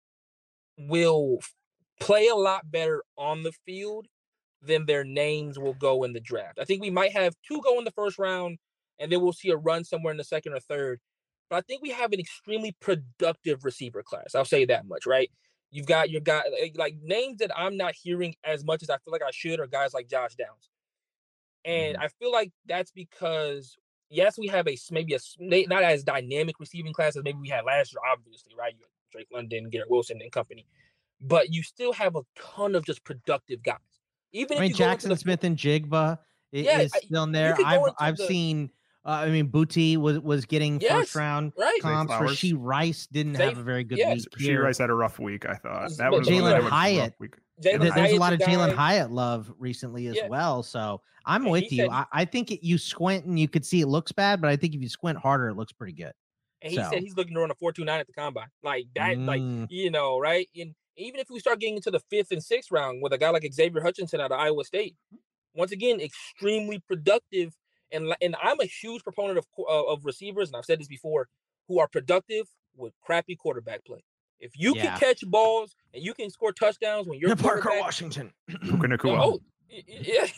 will play a lot better on the field than their names will go in the draft. I think we might have two go in the first round, and then we'll see a run somewhere in the second or third. But I think we have an extremely productive receiver class. I'll say that much, right? You've got your guy, like names that I'm not hearing as much as I feel like I should are guys like Josh Downs. And mm-hmm. I feel like that's because, yes, we have a maybe a not as dynamic receiving class as maybe we had last year, obviously, right? You had Drake London, Garrett Wilson, and company. But you still have a ton of just productive guys. Even I mean, if you Jackson go the, Smith and Jigba is, yeah, is still in there. I've I've the, seen. Uh, I mean, Booty was was getting yes, first round right. comps. Rasheed Rice didn't they, have a very good yes. week. Rasheed Rice had a rough week, I thought. That was Jalen Hyatt. Jalen There's Hyatt's a lot of Jalen guy. Hyatt love recently as yeah. well. So I'm and with you. Said, I, I think it, you squint and you could see it looks bad, but I think if you squint harder, it looks pretty good. And he so. said he's looking to run a four two nine at the combine. Like that, mm. like, you know, right? And even if we start getting into the fifth and sixth round with a guy like Xavier Hutchinson out of Iowa State, once again, extremely productive. And, and I'm a huge proponent of uh, of receivers, and I've said this before, who are productive with crappy quarterback play. If you yeah. can catch balls and you can score touchdowns when you're Parker Washington, Puka Nacua. Oh, yeah.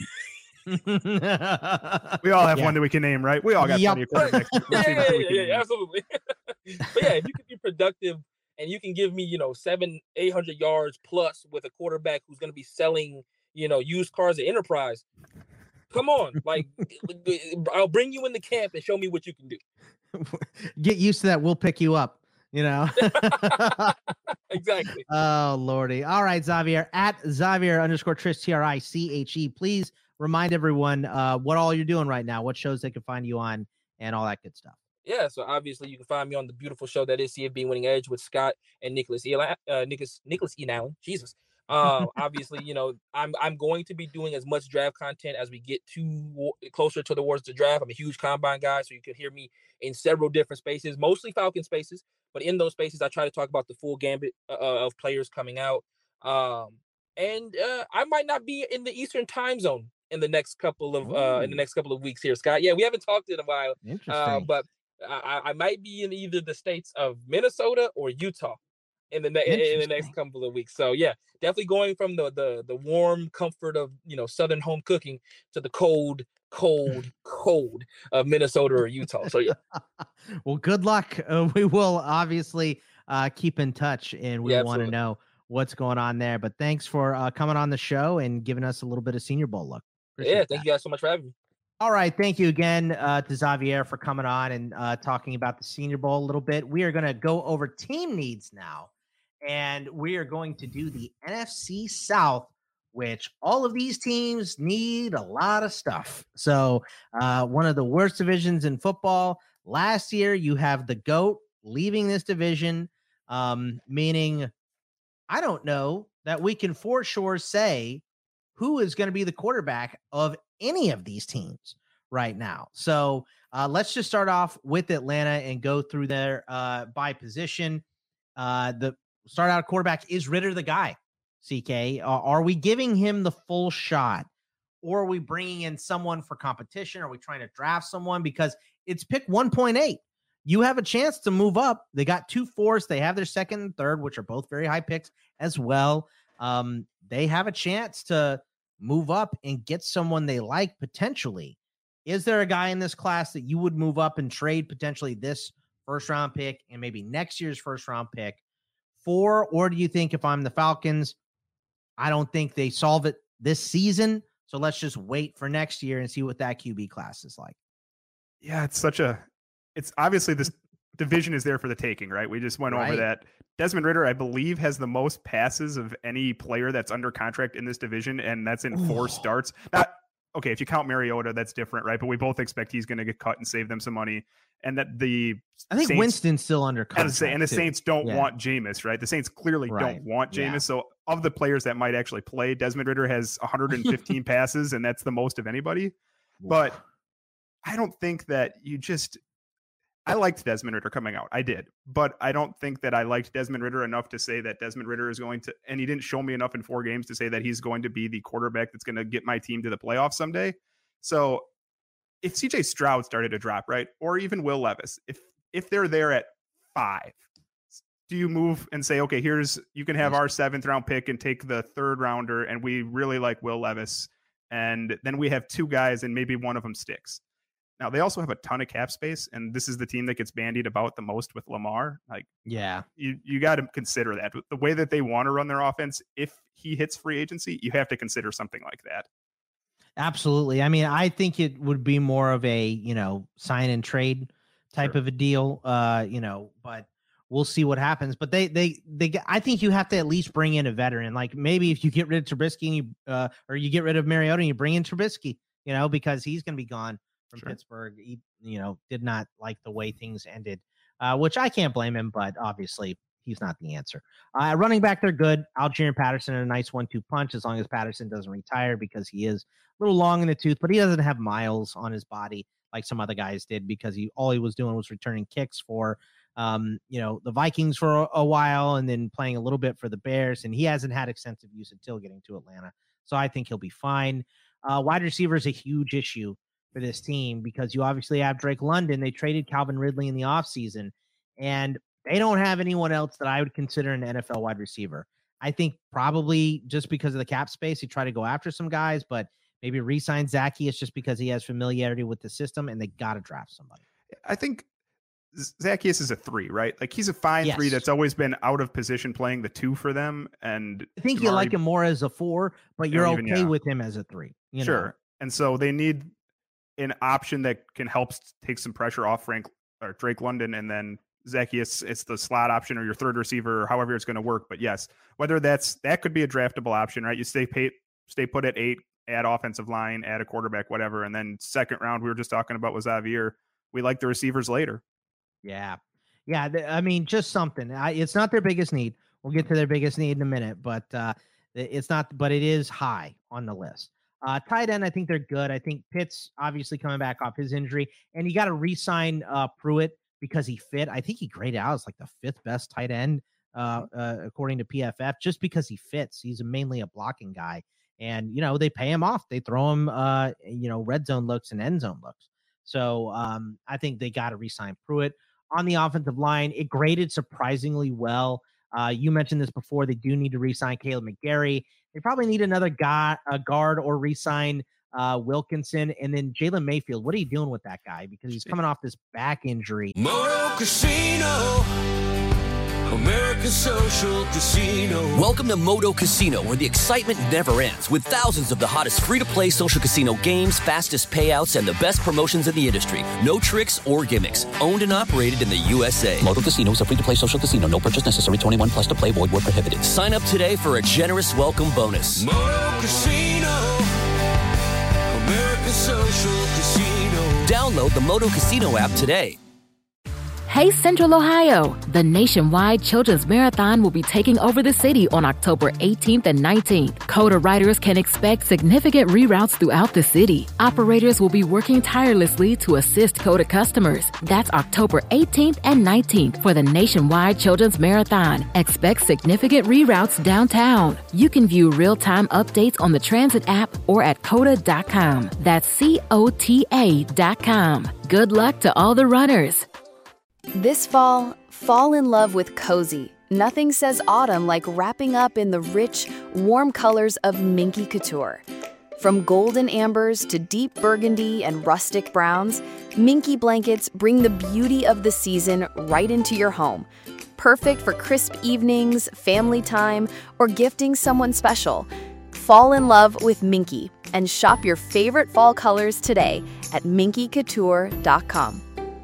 We all have yeah. one that we can name, right? We all got yep. plenty of quarterbacks. yeah, yeah, yeah, yeah, yeah, absolutely. But yeah, if you can be productive and you can give me, you know, seven, eight hundred yards plus with a quarterback who's going to be selling, you know, used cars at Enterprise. Come on, like I'll bring you in the camp and show me what you can do. Get used to that. We'll pick you up. You know. Exactly. Oh Lordy. All right, Xavier at Xavier underscore Triche T R I C H E. Please remind everyone uh, what all you're doing right now, what shows they can find you on, and all that good stuff. Yeah, so obviously you can find me on the beautiful show that is C F B Winning Edge with Scott and Nicholas E. Uh, Nicholas Nicholas E. Allen. Jesus. uh, obviously, you know, I'm I'm going to be doing as much draft content as we get to closer to the towards the draft. I'm a huge combine guy, so you can hear me in several different spaces, mostly Falcon spaces. But in those spaces, I try to talk about the full gambit uh, of players coming out. Um, and uh, I might not be in the Eastern time zone in the next couple of uh, in the next couple of weeks here, Scott. Yeah, we haven't talked in a while. Interesting. Uh, but I, I might be in either the states of Minnesota or Utah in the ne- in the next couple of weeks. So yeah, definitely going from the the the warm comfort of, you know, Southern home cooking to the cold cold, cold of Minnesota or Utah. So yeah. Well, good luck. Uh, we will obviously uh, keep in touch, and we Yeah, want to absolutely. know what's going on there. But thanks for uh, coming on the show and giving us a little bit of Senior Bowl look. Appreciate Yeah, that. thank you guys so much for having me. All right. Thank you again uh, to Xavier for coming on and uh, talking about the Senior Bowl a little bit. We are going to go over team needs now, and we are going to do the N F C South, which all of these teams need a lot of stuff. So uh, one of the worst divisions in football. Last year, you have the GOAT leaving this division, um, meaning I don't know that we can for sure say who is going to be the quarterback of any of these teams right now. So uh, let's just start off with Atlanta and go through there uh, by position. Uh, the start out quarterback, is Ritter the guy? C K, uh, are we giving him the full shot, or are we bringing in someone for competition? Are we trying to draft someone? Because it's pick one point eight. You have a chance to move up. They got two fours. They have their second and third, which are both very high picks as well. Um, they have a chance to move up and get someone they like potentially. Is there a guy in this class that you would move up and trade potentially this first round pick and maybe next year's first round pick for? Or do you think if I'm the Falcons, I don't think they solve it this season, so let's just wait for next year and see what that Q B class is like? Yeah, it's such a it's obviously this division is there for the taking, right? We just went Right. over that. Desmond Ritter, I believe, has the most passes of any player that's under contract in this division, and that's in four Ooh. starts. Not okay, if you count Mariota, that's different, right? But we both expect he's going to get cut and save them some money. And that the I think Saints, Winston's still under and contract. the, and the too. Saints don't Yeah. want Jameis, right? The Saints clearly Right. don't want Jameis. Yeah. So of the players that might actually play, Desmond Ritter has one hundred fifteen passes, and that's the most of anybody. But I don't think that you just I liked Desmond Ritter coming out. I did. But I don't think that I liked Desmond Ritter enough to say that Desmond Ritter is going to, and he didn't show me enough in four games to say that he's going to be the quarterback that's going to get my team to the playoffs someday. So if C J Stroud started to drop, right, or even Will Levis, if if they're there at five, do you move and say, okay, here's, you can have our seventh round pick and take the third rounder, and we really like Will Levis, and then we have two guys and maybe one of them sticks. Now, they also have a ton of cap space, and this is the team that gets bandied about the most with Lamar. Like, yeah, you, you got to consider that. The way that they want to run their offense, if he hits free agency, you have to consider something like that. Absolutely. I mean, I think it would be more of a, you know, sign and trade type Sure. of a deal, uh, you know, but we'll see what happens. But they, they, they, I think you have to at least bring in a veteran. Like maybe if you get rid of Trubisky and you, uh, or you get rid of Mariota and you bring in Trubisky, you know, because he's going to be gone from Sure. Pittsburgh. He, you know, did not like the way things ended, uh, which I can't blame him, but obviously he's not the answer. Uh, running back, they're good. Algier Patterson, a nice one two punch, as long as Patterson doesn't retire, because he is a little long in the tooth, but he doesn't have miles on his body like some other guys did, because he all he was doing was returning kicks for um, you know, the Vikings for a, a while, and then playing a little bit for the Bears, and he hasn't had extensive use until getting to Atlanta. So I think he'll be fine. Uh, wide receiver is a huge issue for this team, because you obviously have Drake London. They traded Calvin Ridley in the offseason, and they don't have anyone else that I would consider an N F L wide receiver. I think probably just because of the cap space, he tried to go after some guys, but maybe re-sign Zacchaeus just because he has familiarity with the system, and they got to draft somebody. I think Zacchaeus is a three, right? Like, he's a fine Yes. three that's always been out of position playing the two for them. And I think you Damari- like him more as a four, but you're Or okay even, yeah. with him as a three. You sure. know? And so they need an option that can help s- take some pressure off Frank or Drake London, and then Zacchaeus, it's the slot option or your third receiver, or however it's going to work. But yes, whether that's, that could be a draftable option, right? You stay pay, stay put at eight, add offensive line, add a quarterback, whatever. And then second round, we were just talking about with Xavier. We like the receivers later. Yeah. Yeah. th- I mean, just something. I, it's not their biggest need. We'll get to their biggest need in a minute, but uh, it- it's not, but it is high on the list. Uh, tight end, I think they're good. I think Pitt's obviously coming back off his injury, and you got to re-sign uh, Pruitt because he fit. I think he graded out as like the fifth best tight end, uh, uh, according to P F F, just because he fits. He's a, mainly a blocking guy, and you know they pay him off. They throw him, uh, you know, red zone looks and end zone looks. So um, I think they got to re-sign Pruitt. On the offensive line, it graded surprisingly well. Uh, you mentioned this before. They do need to re-sign Caleb McGarry. They probably need another guy, a guard, or re-sign uh, Wilkinson, and then Jalen Mayfield. What are you doing with that guy? Because he's coming off this back injury. Moto Casino, America's Social Casino. Welcome to Moto Casino, where the excitement never ends, with thousands of the hottest free-to-play social casino games, fastest payouts, and the best promotions in the industry. No tricks or gimmicks. Owned and operated in the U S A. Moto Casino is a free-to-play social casino. No purchase necessary. twenty-one plus to play. Void where prohibited. Sign up today for a generous welcome bonus. Moto Casino, America's Social Casino. Download the Moto Casino app today. Hey Central Ohio! The nationwide Children's Marathon will be taking over the city on October eighteenth and nineteenth. COTA riders can expect significant reroutes throughout the city. Operators will be working tirelessly to assist COTA customers. That's October eighteenth and nineteenth for the nationwide Children's Marathon. Expect significant reroutes downtown. You can view real-time updates on the Transit app or at cota dot com. That's C O T A dot com. Good luck to all the runners. This fall, fall in love with cozy. Nothing says autumn like wrapping up in the rich, warm colors of Minky Couture. From golden ambers to deep burgundy and rustic browns, Minky blankets bring the beauty of the season right into your home. Perfect for crisp evenings, family time, or gifting someone special. Fall in love with Minky and shop your favorite fall colors today at minky couture dot com.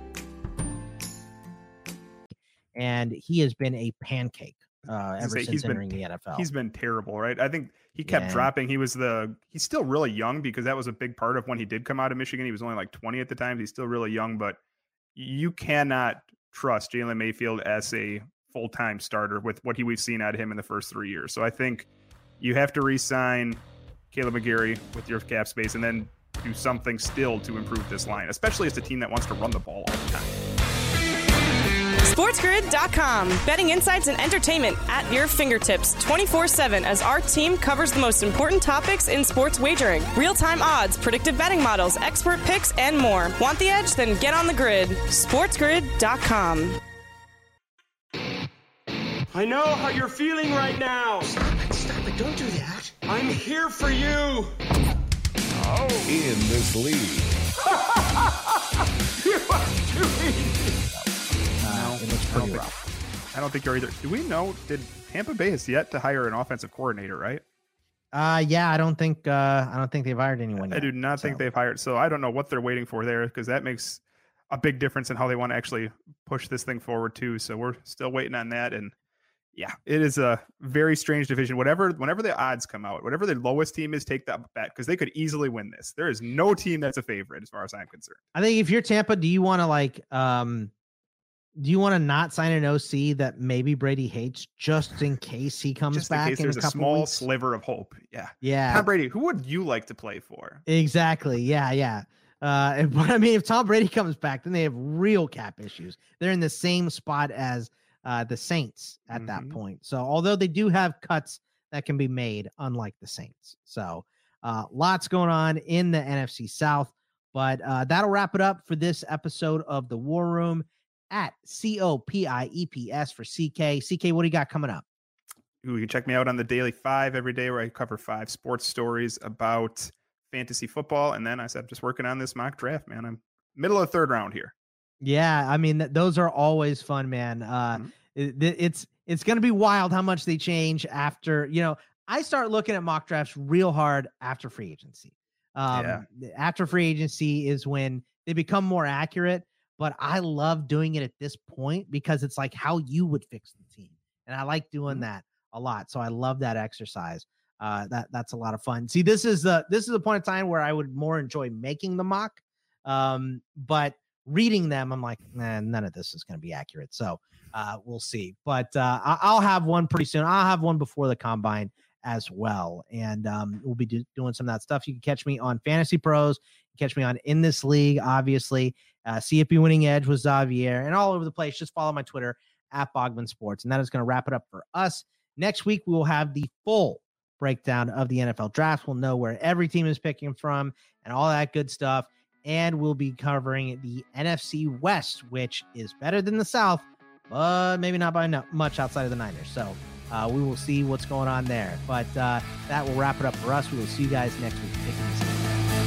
And he has been a pancake uh, ever since he's entering been, the N F L. He's been terrible, right? I think he kept Yeah. dropping. He was the he's still really young because that was a big part of when he did come out of Michigan. He was only like twenty at the time. He's still really young, but you cannot trust Jalen Mayfield as a full-time starter with what he we've seen out of him in the first three years. So I think you have to re-sign Caleb McGarry with your cap space and then do something still to improve this line, especially as a team that wants to run the ball all the time. SportsGrid dot com. Betting insights and entertainment at your fingertips twenty-four seven as our team covers the most important topics in sports wagering. Real-time odds, predictive betting models, expert picks, and more. Want the edge? Then get on the grid. SportsGrid dot com. I know how you're feeling right now. Stop it, stop it, don't do that. I'm here for you. Oh. In this league. You are too easy. Uh, it looks pretty rough. I don't think you're either. Do we know? Did Tampa Bay has yet to hire an offensive coordinator, right? Uh, yeah, I don't think uh, I don't think they've hired anyone yet. I do not so. think they've hired. So I don't know what they're waiting for there because that makes a big difference in how they want to actually push this thing forward too. So we're still waiting on that. And yeah, it is a very strange division. Whatever, whenever the odds come out, whatever the lowest team is, take that bet because they could easily win this. There is no team that's a favorite as far as I'm concerned. I think if you're Tampa, do you want to like um do you want to not sign an O C that maybe Brady hates just in case he comes Just in back case in there's a a couple small weeks? sliver of hope. Yeah. Yeah. Tom Brady, who would you like to play for? Exactly. Yeah, yeah. Uh, but I mean, if Tom Brady comes back, then they have real cap issues. They're in the same spot as uh, the Saints at Mhm. that point. So, although they do have cuts that can be made, unlike the Saints. So, uh, lots going on in the N F C South. But uh, that'll wrap it up for this episode of the War Room at C O P I E P S for C K. C K, what do you got coming up? You can check me out on the Daily Five every day where I cover five sports stories about fantasy football. And then I said, just working on this mock draft, man. I'm middle of the third round here. Yeah, I mean, th- those are always fun, man. Uh, Mm-hmm. it, it's it's going to be wild how much they change after, you know, I start looking at mock drafts real hard after free agency. Um, After free agency is when they become more accurate, but I love doing it at this point because it's like how you would fix the team. And I like doing that a lot. So I love that exercise. Uh, that that's a lot of fun. See, this is the, this is the point of time where I would more enjoy making the mock. Um, but reading them, I'm like, nah, none of this is going to be accurate. So uh, we'll see. But uh, I- I'll have one pretty soon. I'll have one before the combine as well. And um, we'll be do- doing some of that stuff. You can catch me on Fantasy Pros. You can catch me on In This League, obviously. Uh, C F P Winning Edge with Xavier and all over the place. Just follow my Twitter at Bogman Sports. And that is going to wrap it up for us. Next week, we will have the full breakdown of the N F L draft. We'll know where every team is picking from and all that good stuff. And we'll be covering the N F C West, which is better than the South, but maybe not by no- much outside of the Niners. So uh, we will see what's going on there. But uh, that will wrap it up for us. We will see you guys next week. Take it easy.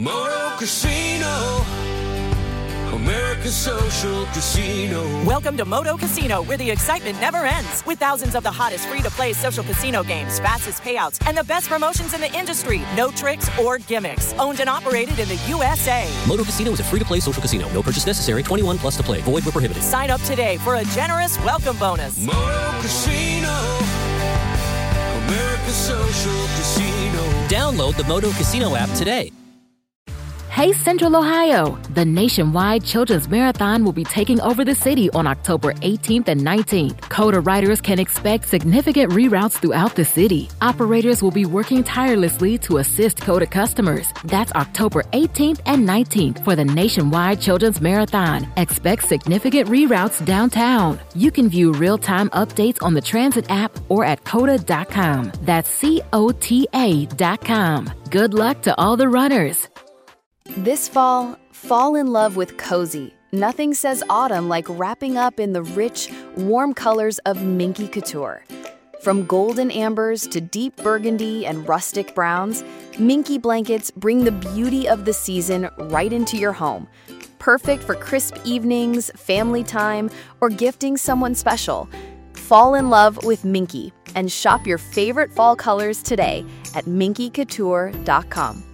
Moto Casino. America's Social Casino. Welcome to Moto Casino, where the excitement never ends. With thousands of the hottest free-to-play social casino games, fastest payouts, and the best promotions in the industry. No tricks or gimmicks. Owned and operated in the U S A. Moto Casino is a free-to-play social casino. No purchase necessary. twenty-one plus to play. Void where prohibited. Sign up today for a generous welcome bonus. Moto Casino. America's Social Casino. Download the Moto Casino app today. Hey Central Ohio! The nationwide Children's Marathon will be taking over the city on October eighteenth and nineteenth. COTA riders can expect significant reroutes throughout the city. Operators will be working tirelessly to assist COTA customers. That's October eighteenth and nineteenth for the nationwide Children's Marathon. Expect significant reroutes downtown. You can view real-time updates on the Transit app or at cota dot com. That's C O T A dot com. Good luck to all the runners. This fall, fall in love with cozy. Nothing says autumn like wrapping up in the rich, warm colors of Minky Couture. From golden ambers to deep burgundy and rustic browns, Minky blankets bring the beauty of the season right into your home. Perfect for crisp evenings, family time, or gifting someone special. Fall in love with Minky and shop your favorite fall colors today at minky couture dot com.